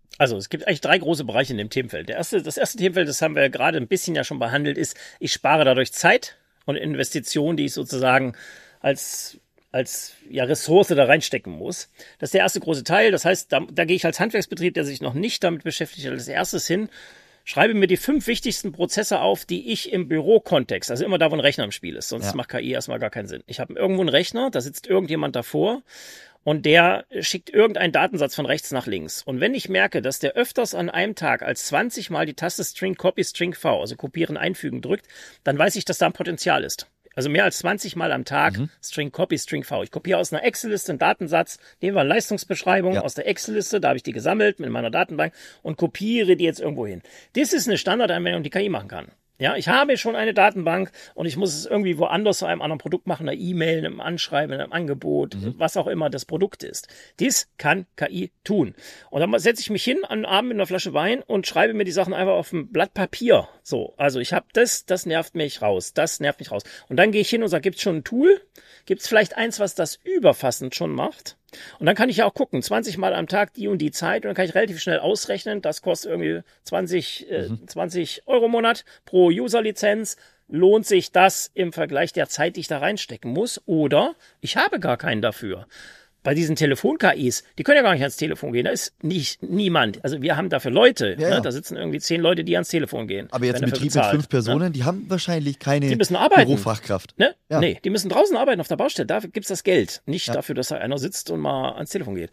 Also es gibt eigentlich 3 große Bereiche in dem Themenfeld. Das erste Themenfeld, das haben wir gerade ein bisschen ja schon behandelt, ist, ich spare dadurch Zeit und Investitionen, die ich sozusagen als Ressource da reinstecken muss. Das ist der erste große Teil. Das heißt, da gehe ich als Handwerksbetrieb, der sich noch nicht damit beschäftigt, als erstes hin, schreibe mir die 5 wichtigsten Prozesse auf, die ich im Bürokontext, also immer da, wo ein Rechner im Spiel ist, sonst macht KI erstmal gar keinen Sinn. Ich habe irgendwo einen Rechner, da sitzt irgendjemand davor und der schickt irgendeinen Datensatz von rechts nach links. Und wenn ich merke, dass der öfters an einem Tag als 20 Mal die Taste String Copy String V, also kopieren, einfügen drückt, dann weiß ich, dass da ein Potenzial ist. Also mehr als 20 Mal am Tag String Copy, String V. Ich kopiere aus einer Excel-Liste einen Datensatz, nehmen wir eine Leistungsbeschreibung aus der Excel-Liste, da habe ich die gesammelt mit meiner Datenbank und kopiere die jetzt irgendwo hin. Das ist eine Standardanwendung, die KI machen kann. Ja, ich habe schon eine Datenbank und ich muss es irgendwie woanders zu einem anderen Produkt machen, einer E-Mail, einem Anschreiben, einem Angebot, was auch immer das Produkt ist. Dies kann KI tun. Und dann setze ich mich hin an den Abend mit einer Flasche Wein und schreibe mir die Sachen einfach auf ein Blatt Papier. So, also ich habe das nervt mich raus, das nervt mich raus. Und dann gehe ich hin und sage, gibt's schon ein Tool? Gibt's vielleicht eins, was das überfassend schon macht? Und dann kann ich ja auch gucken, 20 Mal am Tag die und die Zeit und dann kann ich relativ schnell ausrechnen, das kostet irgendwie 20 Euro im Monat pro User-Lizenz. Lohnt sich das im Vergleich der Zeit, die ich da reinstecken muss? Oder ich habe gar keinen dafür. Bei diesen Telefon-KIs, die können ja gar nicht ans Telefon gehen, da ist niemand. Also wir haben dafür Leute, ne? Da sitzen irgendwie 10 Leute, die ans Telefon gehen. Aber jetzt ein Betrieb mit 5 Personen, die haben wahrscheinlich keine die müssen arbeiten. Bürofachkraft. Ne? Ja. Nee, die müssen draußen arbeiten auf der Baustelle, dafür gibt's das Geld. Nicht dafür, dass da einer sitzt und mal ans Telefon geht.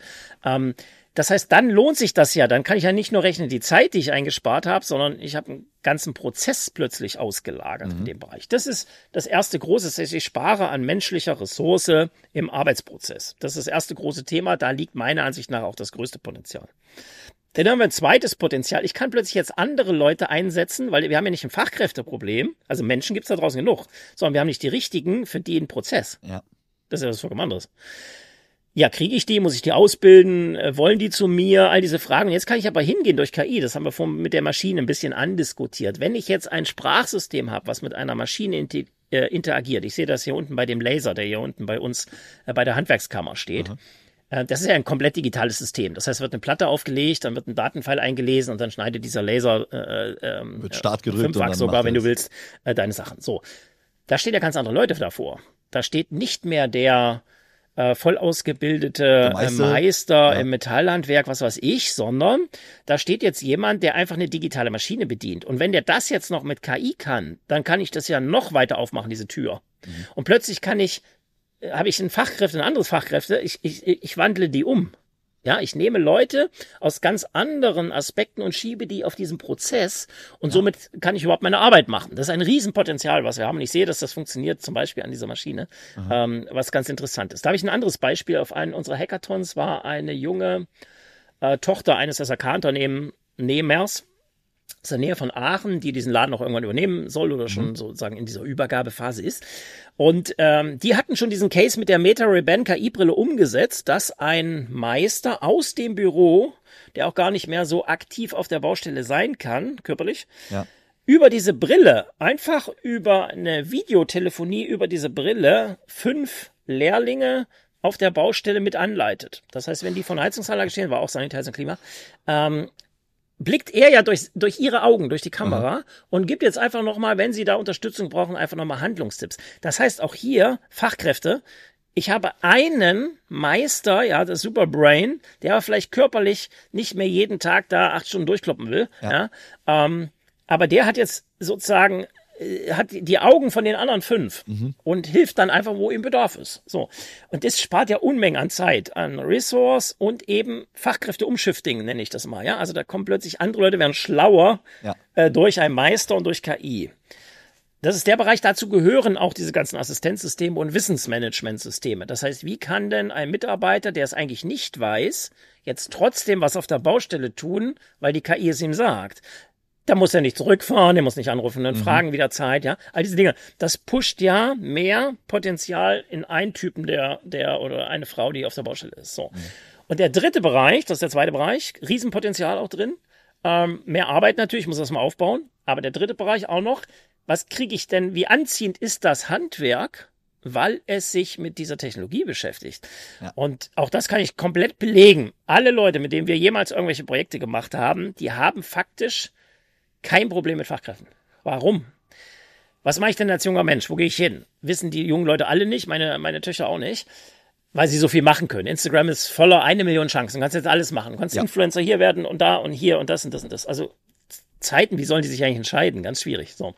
Das heißt, dann lohnt sich das ja. Dann kann ich ja nicht nur rechnen die Zeit, die ich eingespart habe, sondern ich habe einen ganzen Prozess plötzlich ausgelagert in dem Bereich. Das ist das erste große. Das heißt, ich spare an menschlicher Ressource im Arbeitsprozess. Das ist das erste große Thema. Da liegt meiner Ansicht nach auch das größte Potenzial. Dann haben wir ein zweites Potenzial. Ich kann plötzlich jetzt andere Leute einsetzen, weil wir haben ja nicht ein Fachkräfteproblem. Also Menschen gibt's da draußen genug, sondern wir haben nicht die richtigen für den Prozess. Ja. Das ist ja was vollkommen anderes. Ja, kriege ich die? Muss ich die ausbilden? Wollen die zu mir? All diese Fragen. Jetzt kann ich aber hingehen durch KI. Das haben wir vorhin mit der Maschine ein bisschen andiskutiert. Wenn ich jetzt ein Sprachsystem habe, was mit einer Maschine interagiert. Ich sehe das hier unten bei dem Laser, der hier unten bei uns bei der Handwerkskammer steht. Das ist ja ein komplett digitales System. Das heißt, wird eine Platte aufgelegt, dann wird ein Datenfile eingelesen und dann schneidet dieser Laser wird Start gedrückt fünffach sogar, wenn du willst, deine Sachen. So, da stehen ja ganz andere Leute davor. Da steht nicht mehr der voll ausgebildete Meister im Metallhandwerk, was weiß ich, sondern da steht jetzt jemand, der einfach eine digitale Maschine bedient. Und wenn der das jetzt noch mit KI kann, dann kann ich das ja noch weiter aufmachen, diese Tür. Und plötzlich habe ich ein anderes Fachkräfte, ich wandle die um. Ja, ich nehme Leute aus ganz anderen Aspekten und schiebe die auf diesen Prozess und somit kann ich überhaupt meine Arbeit machen. Das ist ein Riesenpotenzial, was wir haben. Und ich sehe, dass das funktioniert, zum Beispiel an dieser Maschine, was ganz interessant ist. Da habe ich ein anderes Beispiel. Auf einem unserer Hackathons war eine junge Tochter eines SAK-Unternehmers aus der Nähe von Aachen, die diesen Laden noch irgendwann übernehmen soll oder schon sozusagen in dieser Übergabephase ist. Und die hatten schon diesen Case mit der Meta Ray-Ban KI-Brille umgesetzt, dass ein Meister aus dem Büro, der auch gar nicht mehr so aktiv auf der Baustelle sein kann, körperlich, über diese Brille, einfach über eine Videotelefonie über diese Brille 5 Lehrlinge auf der Baustelle mit anleitet. Das heißt, wenn die von Heizungsanlage stehen, war auch Sanitär und Klima, blickt er ja durch ihre Augen, durch die Kamera und gibt jetzt einfach nochmal, wenn sie da Unterstützung brauchen, einfach nochmal Handlungstipps. Das heißt auch hier, Fachkräfte, ich habe einen Meister, ja, das Superbrain, der aber vielleicht körperlich nicht mehr jeden Tag da 8 Stunden durchkloppen will, aber der hat jetzt sozusagen hat die Augen von den anderen 5 und hilft dann einfach, wo ihm Bedarf ist. So. Und das spart ja Unmengen an Zeit, an Resource und eben Fachkräfte-Umshifting, nenne ich das mal. Ja? Also da kommen plötzlich andere Leute, werden schlauer durch einen Meister und durch KI. Das ist der Bereich, dazu gehören auch diese ganzen Assistenzsysteme und Wissensmanagementsysteme. Das heißt, wie kann denn ein Mitarbeiter, der es eigentlich nicht weiß, jetzt trotzdem was auf der Baustelle tun, weil die KI es ihm sagt? Da muss er nicht zurückfahren, der muss nicht anrufen, dann fragen wieder Zeit, ja. All diese Dinge. Das pusht ja mehr Potenzial in einen Typen der oder eine Frau, die auf der Baustelle ist. So. Und der dritte Bereich, das ist der zweite Bereich, Riesenpotenzial auch drin. Mehr Arbeit natürlich, muss das mal aufbauen. Aber der dritte Bereich auch noch, was kriege ich denn, wie anziehend ist das Handwerk, weil es sich mit dieser Technologie beschäftigt. Ja. Und auch das kann ich komplett belegen. Alle Leute, mit denen wir jemals irgendwelche Projekte gemacht haben, die haben faktisch kein Problem mit Fachkräften. Warum? Was mache ich denn als junger Mensch? Wo gehe ich hin? Wissen die jungen Leute alle nicht, meine Töchter auch nicht, weil sie so viel machen können. Instagram ist voller 1 Million Chancen. Du kannst jetzt alles machen. Du kannst Influencer hier werden und da und hier und das und das und das. Also Zeiten, wie sollen die sich eigentlich entscheiden? Ganz schwierig. So.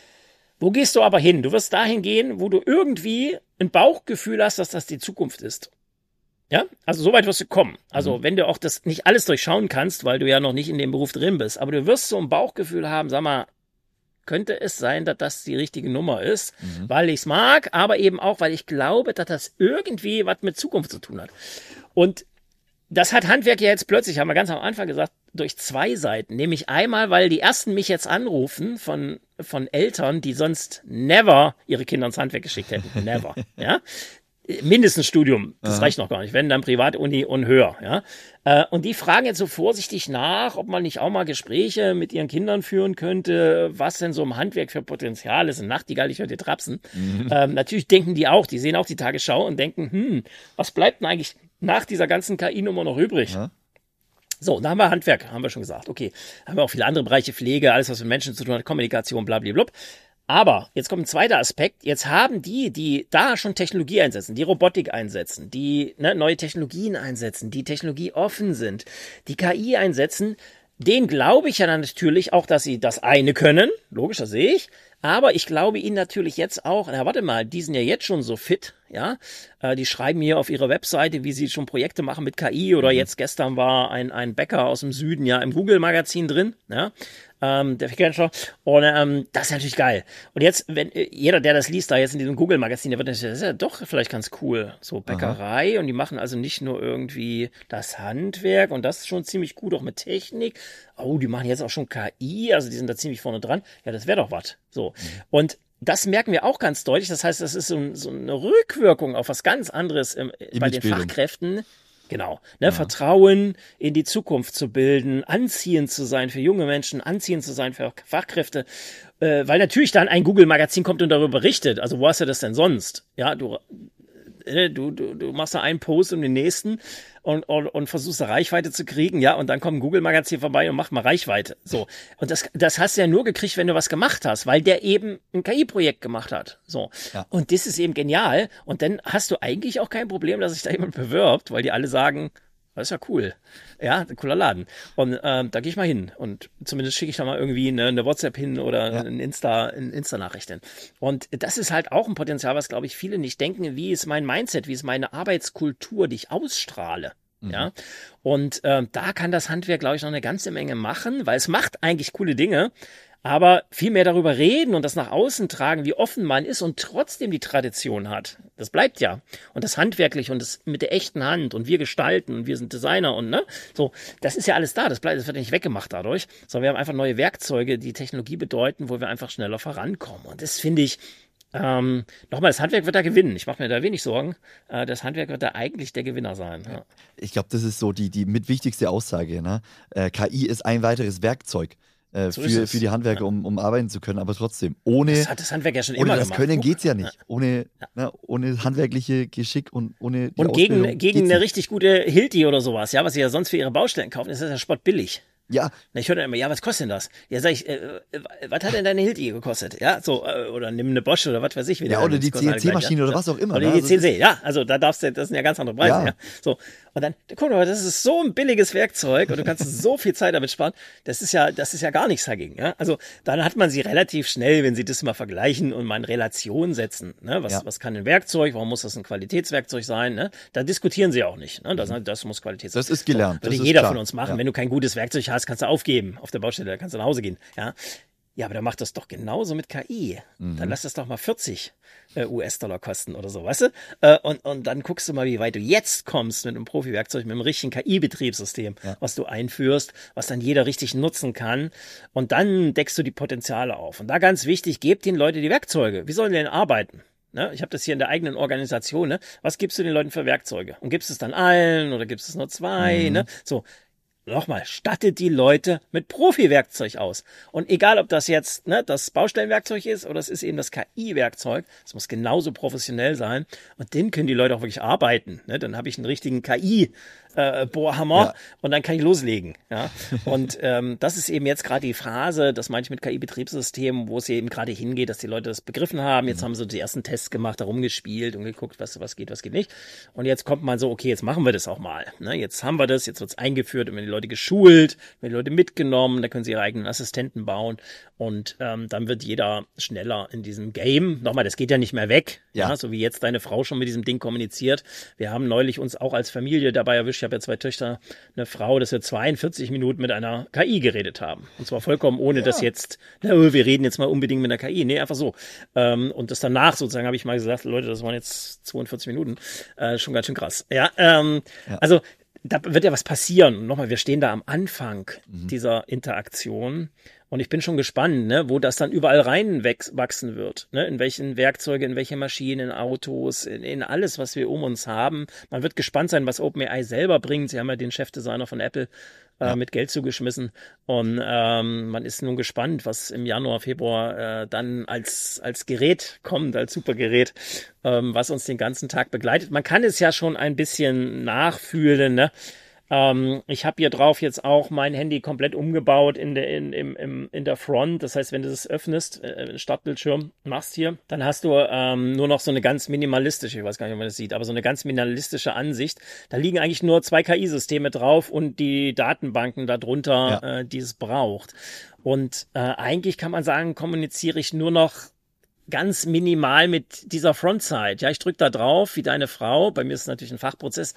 Wo gehst du aber hin? Du wirst dahin gehen, wo du irgendwie ein Bauchgefühl hast, dass das die Zukunft ist. Ja, also so weit wirst du kommen. Also wenn du auch das nicht alles durchschauen kannst, weil du ja noch nicht in dem Beruf drin bist, aber du wirst so ein Bauchgefühl haben, sag mal, könnte es sein, dass das die richtige Nummer ist, weil ich es mag, aber eben auch, weil ich glaube, dass das irgendwie was mit Zukunft zu tun hat. Und das hat Handwerk ja jetzt plötzlich, haben wir ganz am Anfang gesagt, durch 2 Seiten. Nämlich einmal, weil die ersten mich jetzt anrufen von Eltern, die sonst never ihre Kinder ins Handwerk geschickt hätten. Never. Ja. Mindestens Studium, das reicht noch gar nicht, wenn dann Privatuni und höher, ja. Und die fragen jetzt so vorsichtig nach, ob man nicht auch mal Gespräche mit ihren Kindern führen könnte, was denn so im Handwerk für Potenzial ist. Und Nachtigall, ich höre dir trapsen. Natürlich denken die auch, die sehen auch die Tagesschau und denken, was bleibt denn eigentlich nach dieser ganzen KI-Nummer noch übrig? Ja. So, da haben wir Handwerk, haben wir schon gesagt. Okay, haben wir auch viele andere Bereiche, Pflege, alles, was mit Menschen zu tun hat, Kommunikation, blablabla. Aber jetzt kommt ein zweiter Aspekt. Jetzt haben die da schon Technologie einsetzen, die Robotik einsetzen, die neue Technologien einsetzen, die Technologie offen sind, die KI einsetzen. Denen glaube ich ja dann natürlich auch, dass sie das eine können. Logisch, das sehe ich. Aber ich glaube ihnen natürlich jetzt auch, warte mal, die sind ja jetzt schon so fit, ja. Die schreiben hier auf ihrer Webseite, wie sie schon Projekte machen mit KI oder jetzt gestern war ein Bäcker aus dem Süden ja im Google-Magazin drin, ja. Der Frequencer. Und das ist natürlich geil. Und jetzt, wenn jeder, der das liest, da jetzt in diesem Google-Magazin, der wird natürlich, das ist ja doch vielleicht ganz cool. So Bäckerei und die machen also nicht nur irgendwie das Handwerk und das ist schon ziemlich gut, auch mit Technik. Oh, die machen jetzt auch schon KI, also die sind da ziemlich vorne dran. Ja, das wäre doch was. So. Und das merken wir auch ganz deutlich. Das heißt, das ist so eine Rückwirkung auf was ganz anderes bei den Fachkräften. Genau, Vertrauen in die Zukunft zu bilden, anziehend zu sein für junge Menschen, anziehend zu sein für Fachkräfte, weil natürlich dann ein Google-Magazin kommt und darüber berichtet. Also wo hast du das denn sonst? Ja, du machst da einen Post und den nächsten und versuchst da Reichweite zu kriegen, ja, und dann kommt ein Google-Magazin vorbei und macht mal Reichweite. So. Und das hast du ja nur gekriegt, wenn du was gemacht hast, weil der eben ein KI-Projekt gemacht hat. So. Ja. Und das ist eben genial. Und dann hast du eigentlich auch kein Problem, dass sich da jemand bewirbt, weil die alle sagen, das ist ja cool. Ja, ein cooler Laden. Und da gehe ich mal hin. Und zumindest schicke ich da mal irgendwie eine WhatsApp hin oder eine Insta-Nachricht hin. Und das ist halt auch ein Potenzial, was, glaube ich, viele nicht denken. Wie ist mein Mindset? Wie ist meine Arbeitskultur, die ich ausstrahle? Ja. Und da kann das Handwerk, glaube ich, noch eine ganze Menge machen, weil es macht eigentlich coole Dinge. Aber viel mehr darüber reden und das nach außen tragen, wie offen man ist und trotzdem die Tradition hat. Das bleibt ja. Und das handwerklich und das mit der echten Hand und wir gestalten und wir sind Designer und so, das ist ja alles da. Das wird ja nicht weggemacht dadurch, sondern wir haben einfach neue Werkzeuge, die Technologie bedeuten, wo wir einfach schneller vorankommen. Und das finde ich, nochmal, das Handwerk wird da gewinnen. Ich mache mir da wenig Sorgen. Das Handwerk wird da eigentlich der Gewinner sein. Ja. Ich glaube, das ist so die mit wichtigste Aussage. Ne? KI ist ein weiteres Werkzeug. Für die Handwerker, um arbeiten zu können, aber trotzdem, das hat das Handwerk ja schon ohne immer das gemacht. Können geht es ja nicht. Ohne handwerkliche Geschick und ohne die und gegen eine nicht. Richtig gute Hilti oder sowas, ja, was sie ja sonst für ihre Baustellen kaufen, ist das ja spottbillig. Ja. Ich höre dann immer, was kostet denn das? Ja, sag ich, was hat denn deine Hilti gekostet? Ja, so, oder nimm eine Bosch oder was weiß ich. Ja, oder die CNC-Maschine oder was auch immer. Oder die CNC, ja, also da das sind ja ganz andere Preise. Ja. So, und dann, guck mal, das ist so ein billiges Werkzeug und du kannst so viel Zeit damit sparen. Das ist ja gar nichts dagegen. Ja? Also dann hat man sie relativ schnell, wenn sie das mal vergleichen und mal in Relation setzen. Ne? Was kann ein Werkzeug? Warum muss das ein Qualitätswerkzeug sein? Ne? Da diskutieren sie auch nicht. Ne? Das muss Qualitätswerkzeug sein. Das ist gelernt. So, würde jeder von uns machen. Ja. Wenn du kein gutes Werkzeug hast, kannst du aufgeben auf der Baustelle, da kannst du nach Hause gehen. Ja, aber dann macht das doch genauso mit KI. Dann lass das doch mal 40 US-Dollar kosten oder so, weißt du? Und dann guckst du mal, wie weit du jetzt kommst mit einem Profi-Werkzeug, mit einem richtigen KI-Betriebssystem, was du einführst, was dann jeder richtig nutzen kann. Und dann deckst du die Potenziale auf. Und da ganz wichtig, gebt den Leuten die Werkzeuge. Wie sollen die denn arbeiten? Ne? Ich habe das hier in der eigenen Organisation. Ne? Was gibst du den Leuten für Werkzeuge? Und gibst es dann allen oder gibst es nur 2? Ne? So. nochmal, stattet die Leute mit Profi-Werkzeug aus. Und egal, ob das jetzt das Baustellenwerkzeug ist oder es ist eben das KI-Werkzeug, es muss genauso professionell sein. Und den können die Leute auch wirklich arbeiten. Ne? Dann habe ich einen richtigen KI-Bohrhammer und dann kann ich loslegen. Ja? Und das ist eben jetzt gerade die Phase, das meine ich mit KI-Betriebssystemen, wo es eben gerade hingeht, dass die Leute das begriffen haben. Jetzt haben sie die ersten Tests gemacht, herumgespielt und geguckt, was geht nicht. Und jetzt kommt man so, okay, jetzt machen wir das auch mal. Ne? Jetzt haben wir das, jetzt wird's eingeführt und wenn die Leute geschult, werden die Leute mitgenommen, dann können sie ihre eigenen Assistenten bauen und dann wird jeder schneller in diesem Game. Nochmal, das geht ja nicht mehr weg, so wie jetzt deine Frau schon mit diesem Ding kommuniziert. Wir haben neulich uns auch als Familie dabei erwischt, ich habe ja 2 Töchter, eine Frau, dass wir 42 Minuten mit einer KI geredet haben. Und zwar vollkommen ohne, dass jetzt, wir reden jetzt mal unbedingt mit einer KI. Nee, einfach so. Und das danach sozusagen habe ich mal gesagt, Leute, das waren jetzt 42 Minuten. Schon ganz schön krass. Also da wird ja was passieren. Nochmal, wir stehen da am Anfang dieser Interaktion und ich bin schon gespannt, wo das dann überall reinwachsen wird. In welchen Werkzeuge, in welche Maschinen, in Autos, in alles, was wir um uns haben. Man wird gespannt sein, was OpenAI selber bringt. Sie haben ja den Chefdesigner von Apple mit Geld zugeschmissen und man ist nun gespannt, was im Januar, Februar dann als Gerät kommt, als Supergerät, was uns den ganzen Tag begleitet. Man kann es ja schon ein bisschen nachfühlen, ich habe hier drauf jetzt auch mein Handy komplett umgebaut in der Front. Das heißt, wenn du das öffnest, Startbildschirm machst hier, dann hast du nur noch so eine ganz minimalistische, ich weiß gar nicht, ob man das sieht, aber so eine ganz minimalistische Ansicht. Da liegen eigentlich nur 2 KI-Systeme drauf und die Datenbanken darunter, die es braucht. Und eigentlich kann man sagen, kommuniziere ich nur noch ganz minimal mit dieser Frontside. Ja, ich drücke da drauf, wie deine Frau. Bei mir ist es natürlich ein Fachprozess.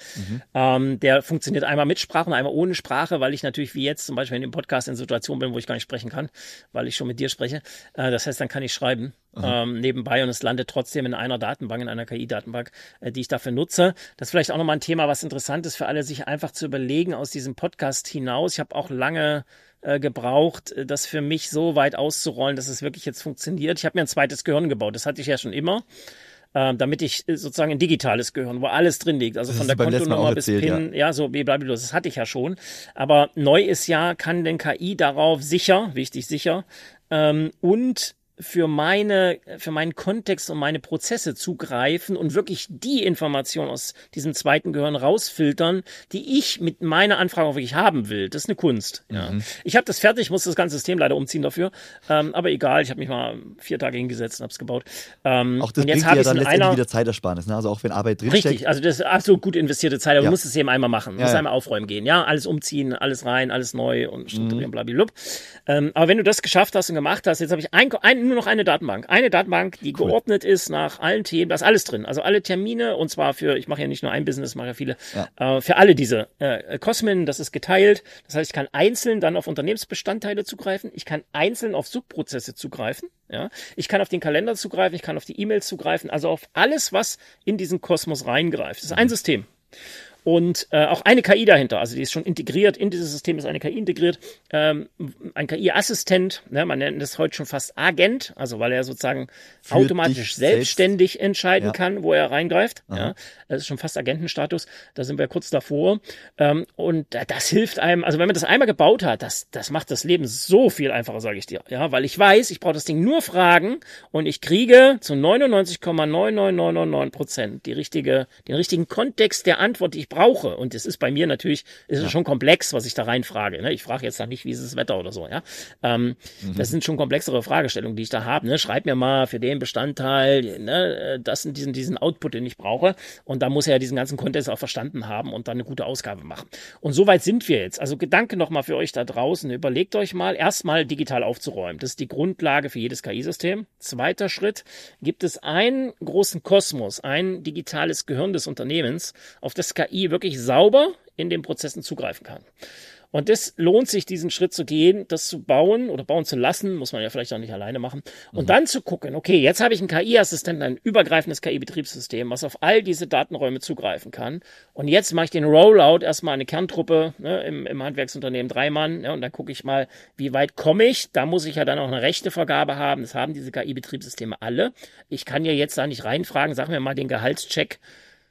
Der funktioniert einmal mit Sprache und einmal ohne Sprache, weil ich natürlich wie jetzt zum Beispiel in dem Podcast in Situationen bin, wo ich gar nicht sprechen kann, weil ich schon mit dir spreche. Das heißt, dann kann ich schreiben nebenbei und es landet trotzdem in einer Datenbank, in einer KI-Datenbank, die ich dafür nutze. Das ist vielleicht auch nochmal ein Thema, was interessant ist für alle, sich einfach zu überlegen aus diesem Podcast hinaus. Ich habe auch lange gebraucht, das für mich so weit auszurollen, dass es wirklich jetzt funktioniert. Ich habe mir ein zweites Gehirn gebaut, das hatte ich ja schon immer, damit ich sozusagen ein digitales Gehirn, wo alles drin liegt, also von der Kontonummer bis PIN, so blablabla, das hatte ich ja schon. Aber neu ist ja, kann denn KI darauf sicher und für meinen Kontext und meine Prozesse zugreifen und wirklich die Informationen aus diesem zweiten Gehirn rausfiltern, die ich mit meiner Anfrage auch wirklich haben will. Das ist eine Kunst. Ja. Ich habe das fertig, muss das ganze System leider umziehen dafür. Aber egal, ich habe mich mal 4 Tage hingesetzt und habe es gebaut. Auch das bringt ja dann letztendlich wieder Zeitersparnis. Ne? Also auch wenn Arbeit drinsteckt. Richtig, also das ist absolut gut investierte Zeit, aber du musst es eben einmal machen. Du musst einmal aufräumen gehen. Ja, alles umziehen, alles rein, alles neu und strukturieren, blablabla. Aber wenn du das geschafft hast und gemacht hast, jetzt habe ich nur noch eine Datenbank. Eine Datenbank, die geordnet ist nach allen Themen. Da ist alles drin. Also alle Termine und zwar ich mache ja nicht nur ein Business, mache ja viele, für alle diese Cosmin, das ist geteilt. Das heißt, ich kann einzeln dann auf Unternehmensbestandteile zugreifen. Ich kann einzeln auf Subprozesse zugreifen. Ja. Ich kann auf den Kalender zugreifen. Ich kann auf die E-Mails zugreifen. Also auf alles, was in diesen Kosmos reingreift. Das ist ein System. Und auch eine KI dahinter, also die ist schon integriert, in dieses System ist eine KI integriert, ein KI-Assistent, man nennt das heute schon fast Agent, also weil er sozusagen automatisch selbstständig entscheiden kann, wo er reingreift. Ja, das ist schon fast Agentenstatus, da sind wir kurz davor. Und das hilft einem, also wenn man das einmal gebaut hat, das macht das Leben so viel einfacher, sage ich dir. Ja, weil ich weiß, ich brauche das Ding nur fragen und ich kriege zu 99,99999% den richtigen Kontext der Antwort, die ich brauche. Und es ist bei mir natürlich, ist es schon komplex, was ich da reinfrage. Ne? Ich frage jetzt da nicht, wie ist das Wetter oder so. Ja, das sind schon komplexere Fragestellungen, die ich da habe. Ne? Schreib mir mal für den Bestandteil, das sind diesen Output, den ich brauche. Und da muss er ja diesen ganzen Kontext auch verstanden haben und dann eine gute Ausgabe machen. Und so weit sind wir jetzt. Also Gedanke nochmal für euch da draußen. Überlegt euch mal, erstmal digital aufzuräumen. Das ist die Grundlage für jedes KI-System. Zweiter Schritt, gibt es einen großen Kosmos, ein digitales Gehirn des Unternehmens, auf das KI wirklich sauber in den Prozessen zugreifen kann. Und das lohnt sich, diesen Schritt zu gehen, das zu bauen oder bauen zu lassen, muss man ja vielleicht auch nicht alleine machen. Und dann zu gucken, okay, jetzt habe ich einen KI-Assistenten, ein übergreifendes KI-Betriebssystem, was auf all diese Datenräume zugreifen kann. Und jetzt mache ich den Rollout, erstmal eine Kerntruppe im Handwerksunternehmen, 3 Mann, und dann gucke ich mal, wie weit komme ich. Da muss ich ja dann auch eine Rechtevergabe haben. Das haben diese KI-Betriebssysteme alle. Ich kann ja jetzt da nicht reinfragen, sag mir mal den Gehaltscheck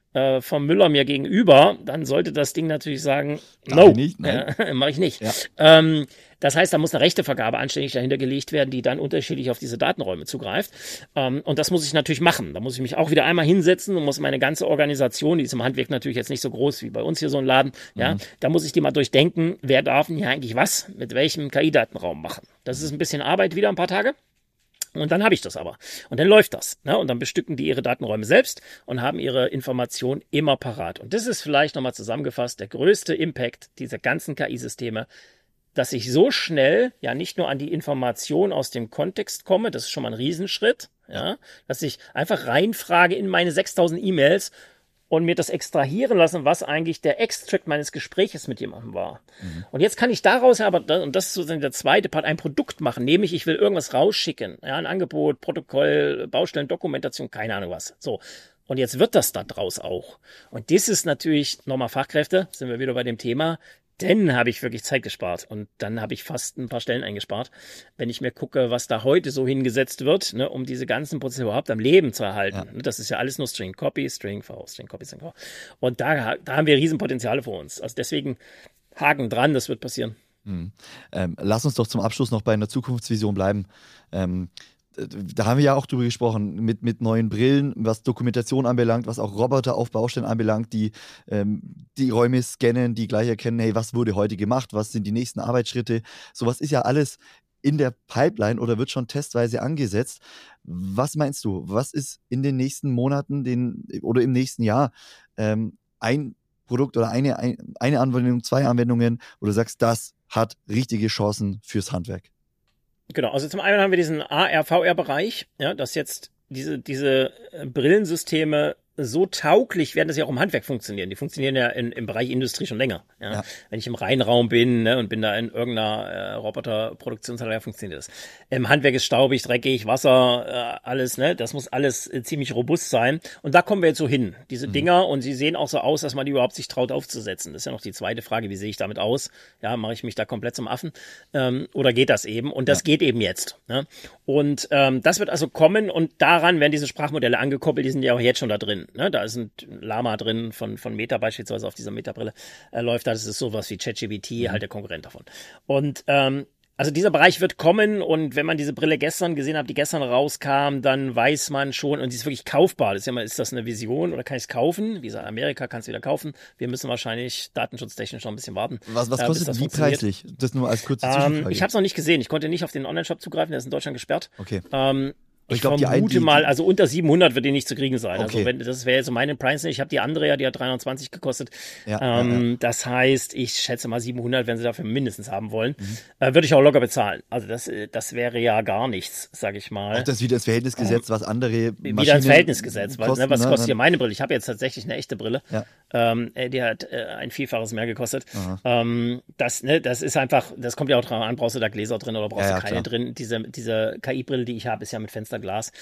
vom Müller mir gegenüber, dann sollte das Ding natürlich sagen, no, mache ich nicht. Ja. Das heißt, da muss eine Rechtevergabe anständig dahinter gelegt werden, die dann unterschiedlich auf diese Datenräume zugreift. Und das muss ich natürlich machen. Da muss ich mich auch wieder einmal hinsetzen und muss meine ganze Organisation, die ist im Handwerk natürlich jetzt nicht so groß wie bei uns hier so ein Laden, ja, da muss ich die mal durchdenken, wer darf denn hier eigentlich was mit welchem KI-Datenraum machen. Das ist ein bisschen Arbeit wieder ein paar Tage. Und dann habe ich das aber. Und dann läuft das. Ne? Und dann bestücken die ihre Datenräume selbst und haben ihre Informationen immer parat. Und das ist vielleicht nochmal zusammengefasst der größte Impact dieser ganzen KI-Systeme, dass ich so schnell ja nicht nur an die Information aus dem Kontext komme, das ist schon mal ein Riesenschritt, ja, dass ich einfach reinfrage in meine 6000 E-Mails und mir das extrahieren lassen, was eigentlich der Extract meines Gespräches mit jemandem war. Und jetzt kann ich daraus aber, und das ist sozusagen der zweite Part, ein Produkt machen, nämlich ich will irgendwas rausschicken, ja, ein Angebot, Protokoll, Baustellen, Dokumentation, keine Ahnung was. So. Und jetzt wird das da draus auch. Und das ist natürlich, nochmal Fachkräfte, sind wir wieder bei dem Thema, dann habe ich wirklich Zeit gespart und dann habe ich fast ein paar Stellen eingespart, wenn ich mir gucke, was da heute so hingesetzt wird, ne, um diese ganzen Prozesse überhaupt am Leben zu erhalten. Ja. Das ist ja alles nur String Copy, String V, String Copy, String V. Und da haben wir Riesenpotenziale vor uns. Also deswegen Haken dran, das wird passieren. Lass uns doch zum Abschluss noch bei einer Zukunftsvision bleiben. Da haben wir ja auch drüber gesprochen, mit neuen Brillen, was Dokumentation anbelangt, was auch Roboter auf Baustellen anbelangt, die die Räume scannen, die gleich erkennen, hey, was wurde heute gemacht, was sind die nächsten Arbeitsschritte. Sowas ist ja alles in der Pipeline oder wird schon testweise angesetzt. Was meinst du, was ist in den nächsten Monaten oder im nächsten Jahr ein Produkt oder eine Anwendung, 2 Anwendungen, wo du sagst, das hat richtige Chancen fürs Handwerk? Genau, also zum einen haben wir diesen AR-VR-Bereich, ja, dass jetzt diese Brillensysteme so tauglich werden, dass sie auch im Handwerk funktionieren. Die funktionieren ja im Bereich Industrie schon länger. Ja. Wenn ich im Reinraum bin, ne, und bin da in irgendeiner Roboterproduktionsanlage, funktioniert das. Im Handwerk ist staubig, dreckig, Wasser, alles, ne, das muss alles ziemlich robust sein. Und da kommen wir jetzt so hin, diese Dinger, und sie sehen auch so aus, dass man die überhaupt sich traut aufzusetzen. Das ist ja noch die zweite Frage, wie sehe ich damit aus? Ja, mache ich mich da komplett zum Affen? Oder geht das eben? Und das geht eben jetzt. Ne? Und das wird also kommen, und daran werden diese Sprachmodelle angekoppelt, die sind ja auch jetzt schon da drin. Ne, da ist ein Lama drin von Meta beispielsweise, auf dieser Meta-Brille läuft da. Das ist sowas wie ChatGPT, halt der Konkurrent davon. Und also dieser Bereich wird kommen, und wenn man diese Brille gestern gesehen hat, die gestern rauskam, dann weiß man schon, und sie ist wirklich kaufbar. Das ist ja mal, ist das eine Vision oder kann ich es kaufen? Wie gesagt, Amerika kann es wieder kaufen. Wir müssen wahrscheinlich datenschutztechnisch noch ein bisschen warten. Was kostet die preislich? Das nur als kurze Zwischenfrage. Ich habe es noch nicht gesehen. Ich konnte nicht auf den Online-Shop zugreifen, der ist in Deutschland gesperrt. Okay. Ich vermute mal, also unter 700 wird die nicht zu kriegen sein. Okay. Also das wäre jetzt so meine Preis. Ich habe die andere ja, die hat 320 gekostet. Ja. Das heißt, ich schätze mal 700, wenn sie dafür mindestens haben wollen, würde ich auch locker bezahlen. Also das wäre ja gar nichts, sage ich mal. Auch das wieder ins Verhältnis gesetzt, was andere Maschinen wieder ins Verhältnis gesetzt. Kosten, was kostet hier meine Brille? Ich habe jetzt tatsächlich eine echte Brille. Ja. Die hat ein Vielfaches mehr gekostet. Das ist einfach, das kommt ja auch drauf an, brauchst du da Gläser drin oder brauchst du keine drin. Diese KI-Brille, die ich habe, ist ja mit Fensterglas.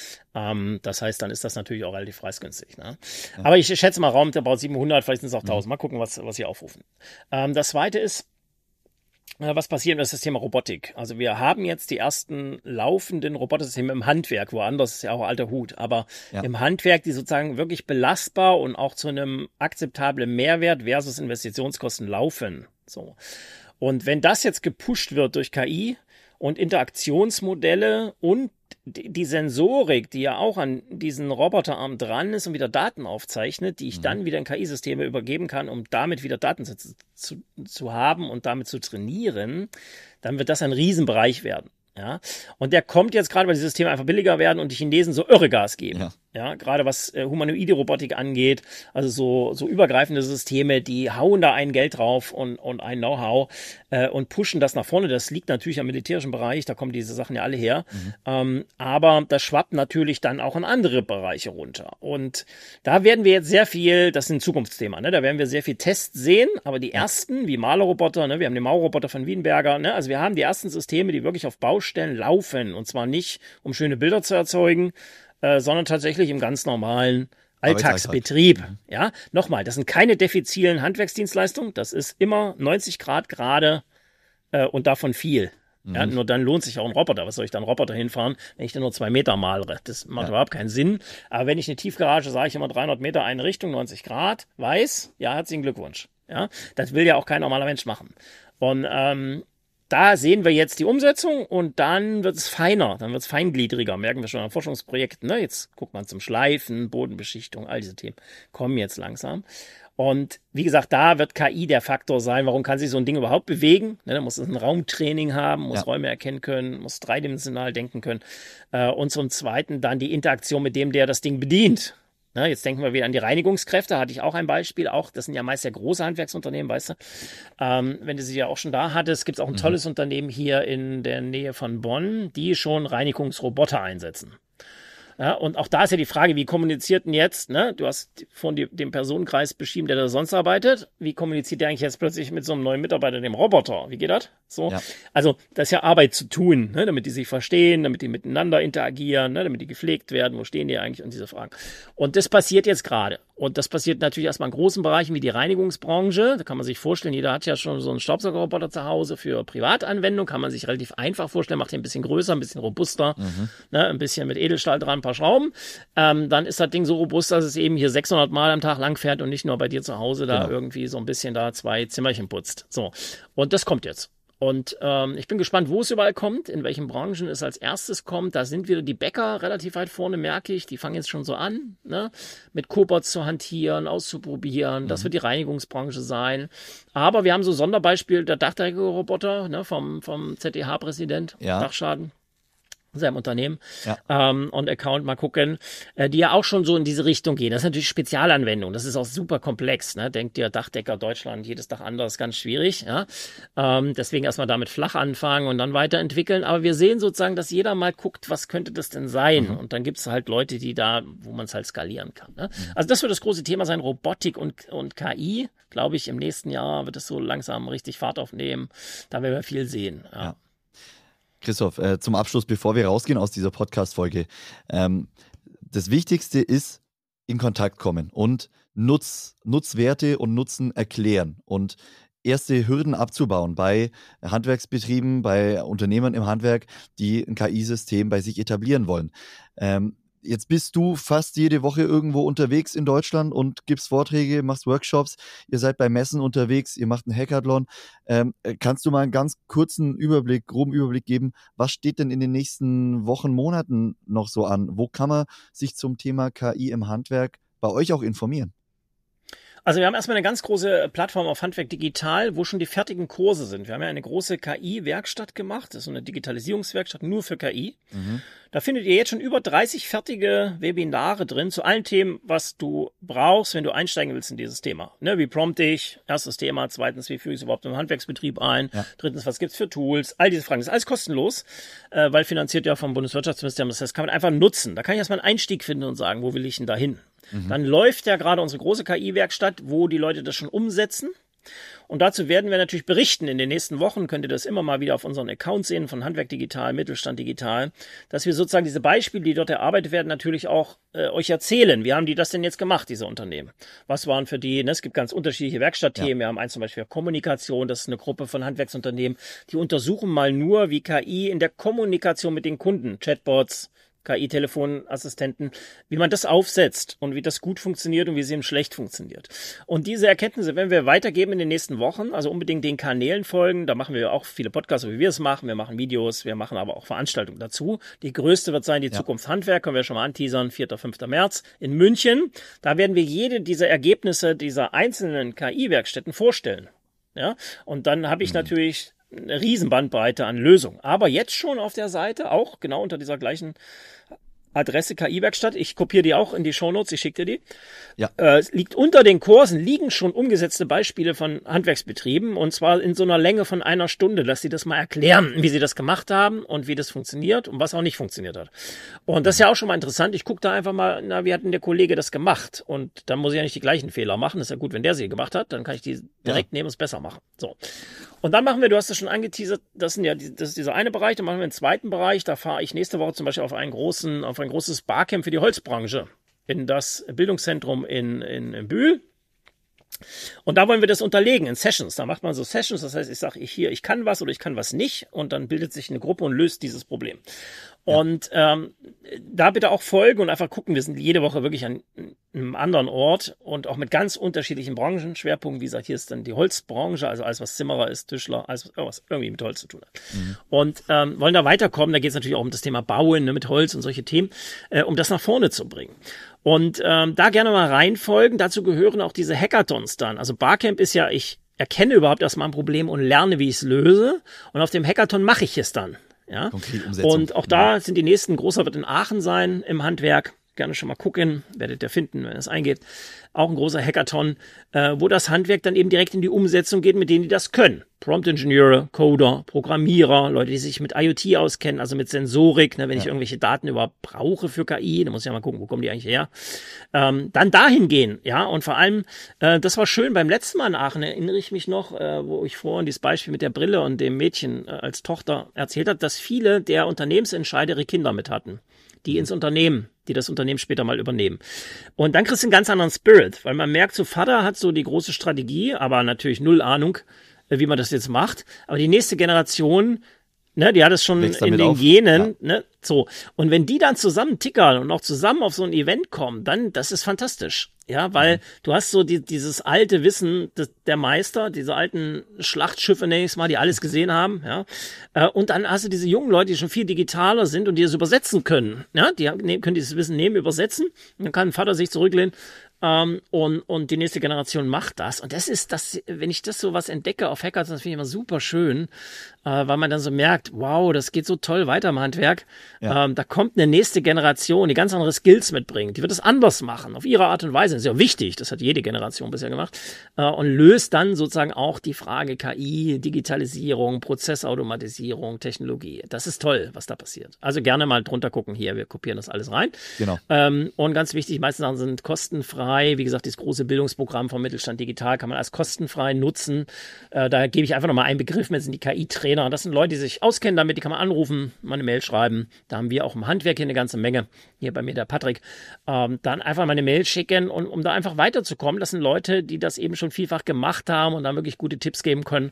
Das heißt, dann ist das natürlich auch relativ preisgünstig. Ne? Ja. Aber ich schätze mal Raum, der baut 700, vielleicht sind es auch 1000. Mal gucken, was sie aufrufen. Das zweite ist, was passiert, das ist das Thema Robotik. Also wir haben jetzt die ersten laufenden Robotersysteme im Handwerk, woanders ist ja auch alter Hut, aber im Handwerk, die sozusagen wirklich belastbar und auch zu einem akzeptablen Mehrwert versus Investitionskosten laufen. So. Und wenn das jetzt gepusht wird durch KI und Interaktionsmodelle und die Sensorik, die ja auch an diesen Roboterarm dran ist und wieder Daten aufzeichnet, die ich dann wieder in KI-Systeme übergeben kann, um damit wieder Datensätze zu haben und damit zu trainieren, dann wird das ein Riesenbereich werden. Ja, und der kommt jetzt gerade, weil die Systeme einfach billiger werden und die Chinesen so irre Gas geben. Ja, gerade was humanoide Robotik angeht, also so übergreifende Systeme, die hauen da ein Geld drauf und ein Know-how und pushen das nach vorne. Das liegt natürlich am militärischen Bereich, da kommen diese Sachen ja alle her. Aber das schwappt natürlich dann auch in andere Bereiche runter. Und da werden wir jetzt sehr viel, das ist ein Zukunftsthema, ne? Da werden wir sehr viel Tests sehen, aber die ersten, wie Malerroboter, ne? Wir haben den Maurerroboter von Wienberger, ne? Also wir haben die ersten Systeme, die wirklich auf Baustellen laufen, und zwar nicht, um schöne Bilder zu erzeugen, sondern tatsächlich im ganz normalen Alltagsbetrieb. Ja, nochmal, das sind keine defizilen Handwerksdienstleistungen, das ist immer 90 Grad gerade und davon viel. Ja, nur dann lohnt sich auch ein Roboter. Was soll ich dann Roboter hinfahren, wenn ich dann nur 2 Meter malere? Das macht überhaupt keinen Sinn. Aber wenn ich eine Tiefgarage, sage ich immer 300 Meter eine Richtung, 90 Grad, weiß, ja, herzlichen Glückwunsch. Ja, das will ja auch kein normaler Mensch machen. Und da sehen wir jetzt die Umsetzung und dann wird es feiner, dann wird es feingliedriger, merken wir schon an Forschungsprojekten. Ne? Jetzt guckt man zum Schleifen, Bodenbeschichtung, all diese Themen kommen jetzt langsam. Und wie gesagt, da wird KI der Faktor sein. Warum kann sich so ein Ding überhaupt bewegen? Ne, da muss es ein Raumtraining haben, muss Räume erkennen können, muss dreidimensional denken können. Und zum Zweiten dann die Interaktion mit dem, der das Ding bedient. Ne, jetzt denken wir wieder an die Reinigungskräfte, hatte ich auch ein Beispiel. Auch, das sind ja meist ja große Handwerksunternehmen, weißt du. Wenn du sie ja auch schon da hattest, gibt es auch ein tolles Unternehmen hier in der Nähe von Bonn, die schon Reinigungsroboter einsetzen. Ja, und auch da ist ja die Frage, wie kommuniziert denn jetzt, ne? Du hast von dem Personenkreis beschrieben, der da sonst arbeitet. Wie kommuniziert der eigentlich jetzt plötzlich mit so einem neuen Mitarbeiter, dem Roboter? Wie geht das? So. Ja. Also, das ist ja Arbeit zu tun, ne? Damit die sich verstehen, damit die miteinander interagieren, ne? Damit die gepflegt werden. Wo stehen die eigentlich? Und diese Fragen. Und das passiert jetzt gerade. Und das passiert natürlich erstmal in großen Bereichen wie die Reinigungsbranche. Da kann man sich vorstellen, jeder hat ja schon so einen Staubsaugerroboter zu Hause für Privatanwendung. Kann man sich relativ einfach vorstellen, macht den ein bisschen größer, ein bisschen robuster, ne? Ein bisschen mit Edelstahl dran, ein paar Schrauben. Dann ist das Ding so robust, dass es eben hier 600 Mal am Tag lang fährt und nicht nur bei dir zu Hause da irgendwie so ein bisschen da 2 Zimmerchen putzt. So. Und das kommt jetzt. Und ich bin gespannt, wo es überall kommt, in welchen Branchen es als erstes kommt. Da sind wieder die Bäcker relativ weit vorne, merke ich. Die fangen jetzt schon so an, ne? Mit Cobots zu hantieren, auszuprobieren. Das wird die Reinigungsbranche sein. Aber wir haben so Sonderbeispiel, der Dachdeckerroboter, ne? vom ZDH-Präsident, Dachschaden. Seinem Unternehmen und Account mal gucken, die ja auch schon so in diese Richtung gehen. Das ist natürlich Spezialanwendung, das ist auch super komplex. Ne? Denkt ihr, Dachdecker Deutschland, jedes Dach anders, ganz schwierig. Ja? Deswegen erstmal damit flach anfangen und dann weiterentwickeln. Aber wir sehen sozusagen, dass jeder mal guckt, was könnte das denn sein? Und dann gibt es halt Leute, die da, wo man es halt skalieren kann. Ne? Also das wird das große Thema sein, Robotik und KI. Glaube ich, im nächsten Jahr wird es so langsam richtig Fahrt aufnehmen. Da werden wir viel sehen. Ja. Christoph, zum Abschluss, bevor wir rausgehen aus dieser Podcast-Folge, das Wichtigste ist, in Kontakt kommen und Nutzwerte und Nutzen erklären und erste Hürden abzubauen bei Handwerksbetrieben, bei Unternehmern im Handwerk, die ein KI-System bei sich etablieren wollen. Jetzt bist du fast jede Woche irgendwo unterwegs in Deutschland und gibst Vorträge, machst Workshops, ihr seid bei Messen unterwegs, ihr macht einen Hackathon. Kannst du mal einen ganz kurzen groben Überblick geben, was steht denn in den nächsten Wochen, Monaten noch so an? Wo kann man sich zum Thema KI im Handwerk bei euch auch informieren? Also wir haben erstmal eine ganz große Plattform auf Handwerk Digital, wo schon die fertigen Kurse sind. Wir haben ja eine große KI-Werkstatt gemacht, das ist so eine Digitalisierungswerkstatt nur für KI. Da findet ihr jetzt schon über 30 fertige Webinare drin zu allen Themen, was du brauchst, wenn du einsteigen willst in dieses Thema. Ne, wie prompte ich? Erstes Thema. Zweitens, wie führe ich es überhaupt im Handwerksbetrieb ein? Ja. Drittens, was gibt's für Tools? All diese Fragen. Das ist alles kostenlos, weil finanziert ja vom Bundeswirtschaftsministerium. Das heißt, kann man einfach nutzen. Da kann ich erstmal einen Einstieg finden und sagen, wo will ich denn da hin? Dann läuft ja gerade unsere große KI-Werkstatt, wo die Leute das schon umsetzen. Und dazu werden wir natürlich berichten in den nächsten Wochen, könnt ihr das immer mal wieder auf unseren Accounts sehen, von Handwerk Digital, Mittelstand Digital, dass wir sozusagen diese Beispiele, die dort erarbeitet werden, natürlich auch euch erzählen. Wie haben die das denn jetzt gemacht, diese Unternehmen? Was waren für die, ne? Es gibt ganz unterschiedliche Werkstattthemen. Wir haben eins zum Beispiel Kommunikation, das ist eine Gruppe von Handwerksunternehmen, die untersuchen mal nur, wie KI in der Kommunikation mit den Kunden, Chatbots, KI-Telefonassistenten, wie man das aufsetzt und wie das gut funktioniert und wie es eben schlecht funktioniert. Und diese Erkenntnisse werden wir weitergeben in den nächsten Wochen, also unbedingt den Kanälen folgen. Da machen wir auch viele Podcasts, wie wir es machen. Wir machen Videos, wir machen aber auch Veranstaltungen dazu. Die größte wird sein die Zukunft Handwerk, können wir schon mal anteasern, 4. 5. März in München. Da werden wir jede dieser Ergebnisse dieser einzelnen KI-Werkstätten vorstellen. Ja, und dann habe ich natürlich eine Riesenbandbreite an Lösungen. Aber jetzt schon auf der Seite, auch genau unter dieser gleichen Adresse KI-Werkstatt, ich kopiere die auch in die Shownotes, ich schicke dir die. Ja. Liegt unter den Kursen, liegen schon umgesetzte Beispiele von Handwerksbetrieben und zwar in so einer Länge von 1 Stunde, dass sie das mal erklären, wie sie das gemacht haben und wie das funktioniert und was auch nicht funktioniert hat. Und das ist ja auch schon mal interessant. Ich gucke da einfach mal, wie hat denn der Kollege das gemacht? Und dann muss ich ja nicht die gleichen Fehler machen. Das ist ja gut, wenn der sie gemacht hat, dann kann ich die direkt nehmen und es besser machen. So. Und dann machen wir, du hast es schon angeteasert, das ist dieser eine Bereich, dann machen wir einen zweiten Bereich, da fahre ich nächste Woche zum Beispiel auf ein großes Barcamp für die Holzbranche in das Bildungszentrum in Bühl. Und da wollen wir das unterlegen in Sessions. Da macht man so Sessions, das heißt, ich sage ich kann was oder ich kann was nicht und dann bildet sich eine Gruppe und löst dieses Problem. Ja. Und da bitte auch folgen und einfach gucken, wir sind jede Woche wirklich an einem anderen Ort und auch mit ganz unterschiedlichen Branchenschwerpunkten. Wie gesagt, hier ist dann die Holzbranche, also alles, was Zimmerer ist, Tischler, alles, was irgendwie mit Holz zu tun hat. Mhm. Und wollen da weiterkommen, da geht es natürlich auch um das Thema Bauen, ne, mit Holz und solche Themen, um das nach vorne zu bringen. Und da gerne mal reinfolgen. Dazu gehören auch diese Hackathons dann. Also Barcamp ist ja, ich erkenne überhaupt erstmal ein Problem und lerne, wie ich es löse. Und auf dem Hackathon mache ich es dann. Ja? Und auch da sind die nächsten, großer wird in Aachen sein im Handwerk. Gerne schon mal gucken, werdet ihr finden, wenn ihr es eingebt. Auch ein großer Hackathon, wo das Handwerk dann eben direkt in die Umsetzung geht mit denen, die das können. Prompt-Ingenieure, Coder, Programmierer, Leute, die sich mit IoT auskennen, also mit Sensorik. Ne, wenn ich irgendwelche Daten überhaupt brauche für KI, dann muss ich ja mal gucken, wo kommen die eigentlich her. Dann dahin gehen, ja. Und vor allem, das war schön beim letzten Mal in Aachen, erinnere ich mich noch, wo ich vorhin dieses Beispiel mit der Brille und dem Mädchen als Tochter erzählt habe, dass viele der Unternehmensentscheider ihre Kinder mit hatten, die ins Unternehmen, die das Unternehmen später mal übernehmen. Und dann kriegst du einen ganz anderen Spirit, weil man merkt, so Vater hat so die große Strategie, aber natürlich null Ahnung, wie man das jetzt macht. Aber die nächste Generation, ne, die hat es schon in den Genen, ja. Ne, so. Und wenn die dann zusammen tickern und auch zusammen auf so ein Event kommen, dann, das ist fantastisch. Ja, weil du hast so dieses alte Wissen der Meister, diese alten Schlachtschiffe, nenne ich es mal, die alles gesehen haben, ja. Und dann hast du diese jungen Leute, die schon viel digitaler sind und die es übersetzen können. Ja, die können dieses Wissen nehmen, übersetzen. Und dann kann ein Vater sich zurücklehnen. Und die nächste Generation macht das. Und das ist das, wenn ich das so was entdecke auf Hackathons, das finde ich immer super schön, weil man dann so merkt, wow, das geht so toll weiter im Handwerk. Ja. Da kommt eine nächste Generation, die ganz andere Skills mitbringt. Die wird es anders machen, auf ihre Art und Weise. Das ist ja wichtig, das hat jede Generation bisher gemacht. Und löst dann sozusagen auch die Frage KI, Digitalisierung, Prozessautomatisierung, Technologie. Das ist toll, was da passiert. Also gerne mal drunter gucken hier, wir kopieren das alles rein. Genau. Und ganz wichtig, die meisten Sachen sind kostenfrei. Wie gesagt, das große Bildungsprogramm vom Mittelstand Digital kann man als kostenfrei nutzen. Da gebe ich einfach nochmal einen Begriff mit, sind die KI-Trainer. Das sind Leute, die sich auskennen damit, die kann man anrufen, mal eine Mail schreiben. Da haben wir auch im Handwerk hier eine ganze Menge. Hier bei mir der Patrick. Dann einfach mal eine Mail schicken, und um da einfach weiterzukommen. Das sind Leute, die das eben schon vielfach gemacht haben und dann wirklich gute Tipps geben können.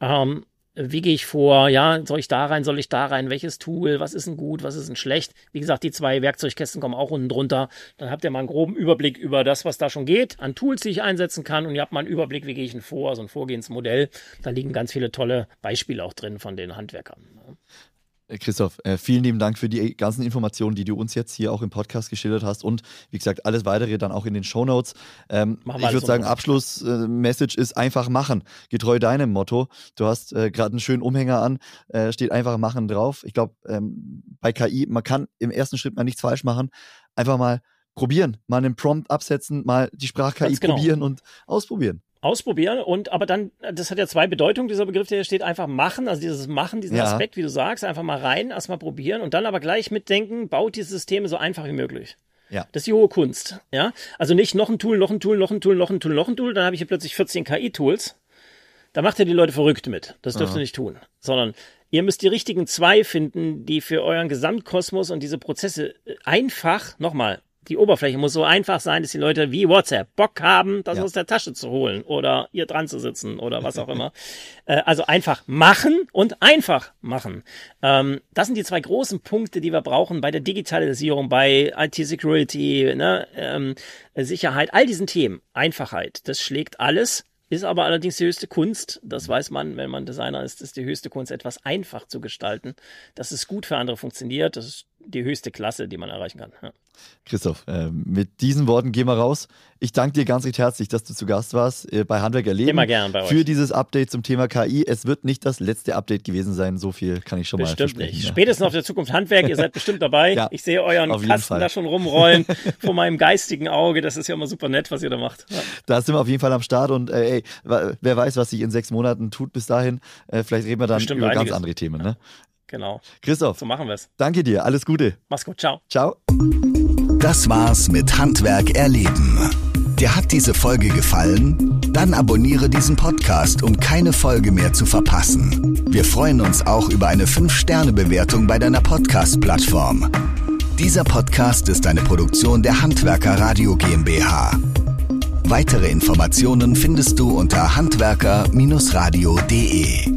Wie gehe ich vor? Ja, soll ich da rein? Welches Tool? Was ist denn gut? Was ist denn schlecht? Wie gesagt, die 2 Werkzeugkästen kommen auch unten drunter. Dann habt ihr mal einen groben Überblick über das, was da schon geht, an Tools, die ich einsetzen kann. Und ihr habt mal einen Überblick, wie gehe ich denn vor? So ein Vorgehensmodell. Da liegen ganz viele tolle Beispiele auch drin von den Handwerkern. Christoph, vielen lieben Dank für die ganzen Informationen, die du uns jetzt hier auch im Podcast geschildert hast, und wie gesagt, alles weitere dann auch in den Shownotes. Ich würde sagen, Abschlussmessage ist einfach machen, getreu deinem Motto. Du hast gerade einen schönen Umhänger an, steht einfach machen drauf. Ich glaube, bei KI, man kann im ersten Schritt mal nichts falsch machen, einfach mal probieren, mal einen Prompt absetzen, mal die Sprach-KI probieren und ausprobieren. Aber dann, das hat ja 2 Bedeutungen, dieser Begriff, der hier steht, einfach machen, also dieses Machen, diesen Aspekt, wie du sagst, einfach mal rein, erstmal probieren und dann aber gleich mitdenken, baut die Systeme so einfach wie möglich. Ja. Das ist die hohe Kunst, ja. Also nicht noch ein Tool, dann habe ich hier plötzlich 14 KI-Tools. Da macht ihr die Leute verrückt mit. Das dürft ihr nicht tun. Sondern ihr müsst die richtigen 2 finden, die für euren Gesamtkosmos und diese Prozesse einfach, nochmal, die Oberfläche muss so einfach sein, dass die Leute wie WhatsApp Bock haben, das aus der Tasche zu holen oder hier dran zu sitzen oder was auch immer. Also einfach machen und einfach machen. Das sind die 2 großen Punkte, die wir brauchen bei der Digitalisierung, bei IT-Security, Sicherheit, all diesen Themen. Einfachheit, das schlägt alles. Ist aber allerdings die höchste Kunst, das weiß man, wenn man Designer ist die höchste Kunst, etwas einfach zu gestalten, dass es gut für andere funktioniert. Das ist die höchste Klasse, die man erreichen kann. Ja. Christoph, mit diesen Worten gehen wir raus. Ich danke dir ganz recht herzlich, dass du zu Gast warst bei Handwerk erleben. Immer gern bei euch. Für dieses Update zum Thema KI. Es wird nicht das letzte Update gewesen sein, so viel kann ich schon mal versprechen. Bestimmt nicht. Ja. Spätestens auf der Zukunft Handwerk, ihr seid bestimmt dabei. Ja, ich sehe euren Kasten da schon rumrollen vor meinem geistigen Auge. Das ist ja immer super nett, was ihr da macht. Ja. Da sind wir auf jeden Fall am Start und wer weiß, was sich in 6 Monaten tut bis dahin. Vielleicht reden wir dann bestimmt über ganz andere Themen. Ne? Genau. Christoph, so machen wir es. Danke dir, alles Gute. Mach's gut, ciao. Ciao. Das war's mit Handwerk erleben. Dir hat diese Folge gefallen? Dann abonniere diesen Podcast, um keine Folge mehr zu verpassen. Wir freuen uns auch über eine 5-Sterne-Bewertung bei deiner Podcast-Plattform. Dieser Podcast ist eine Produktion der Handwerker Radio GmbH. Weitere Informationen findest du unter handwerker-radio.de.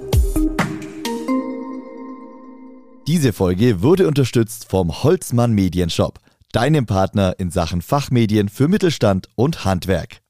Diese Folge wurde unterstützt vom Holzmann Medienshop, deinem Partner in Sachen Fachmedien für Mittelstand und Handwerk.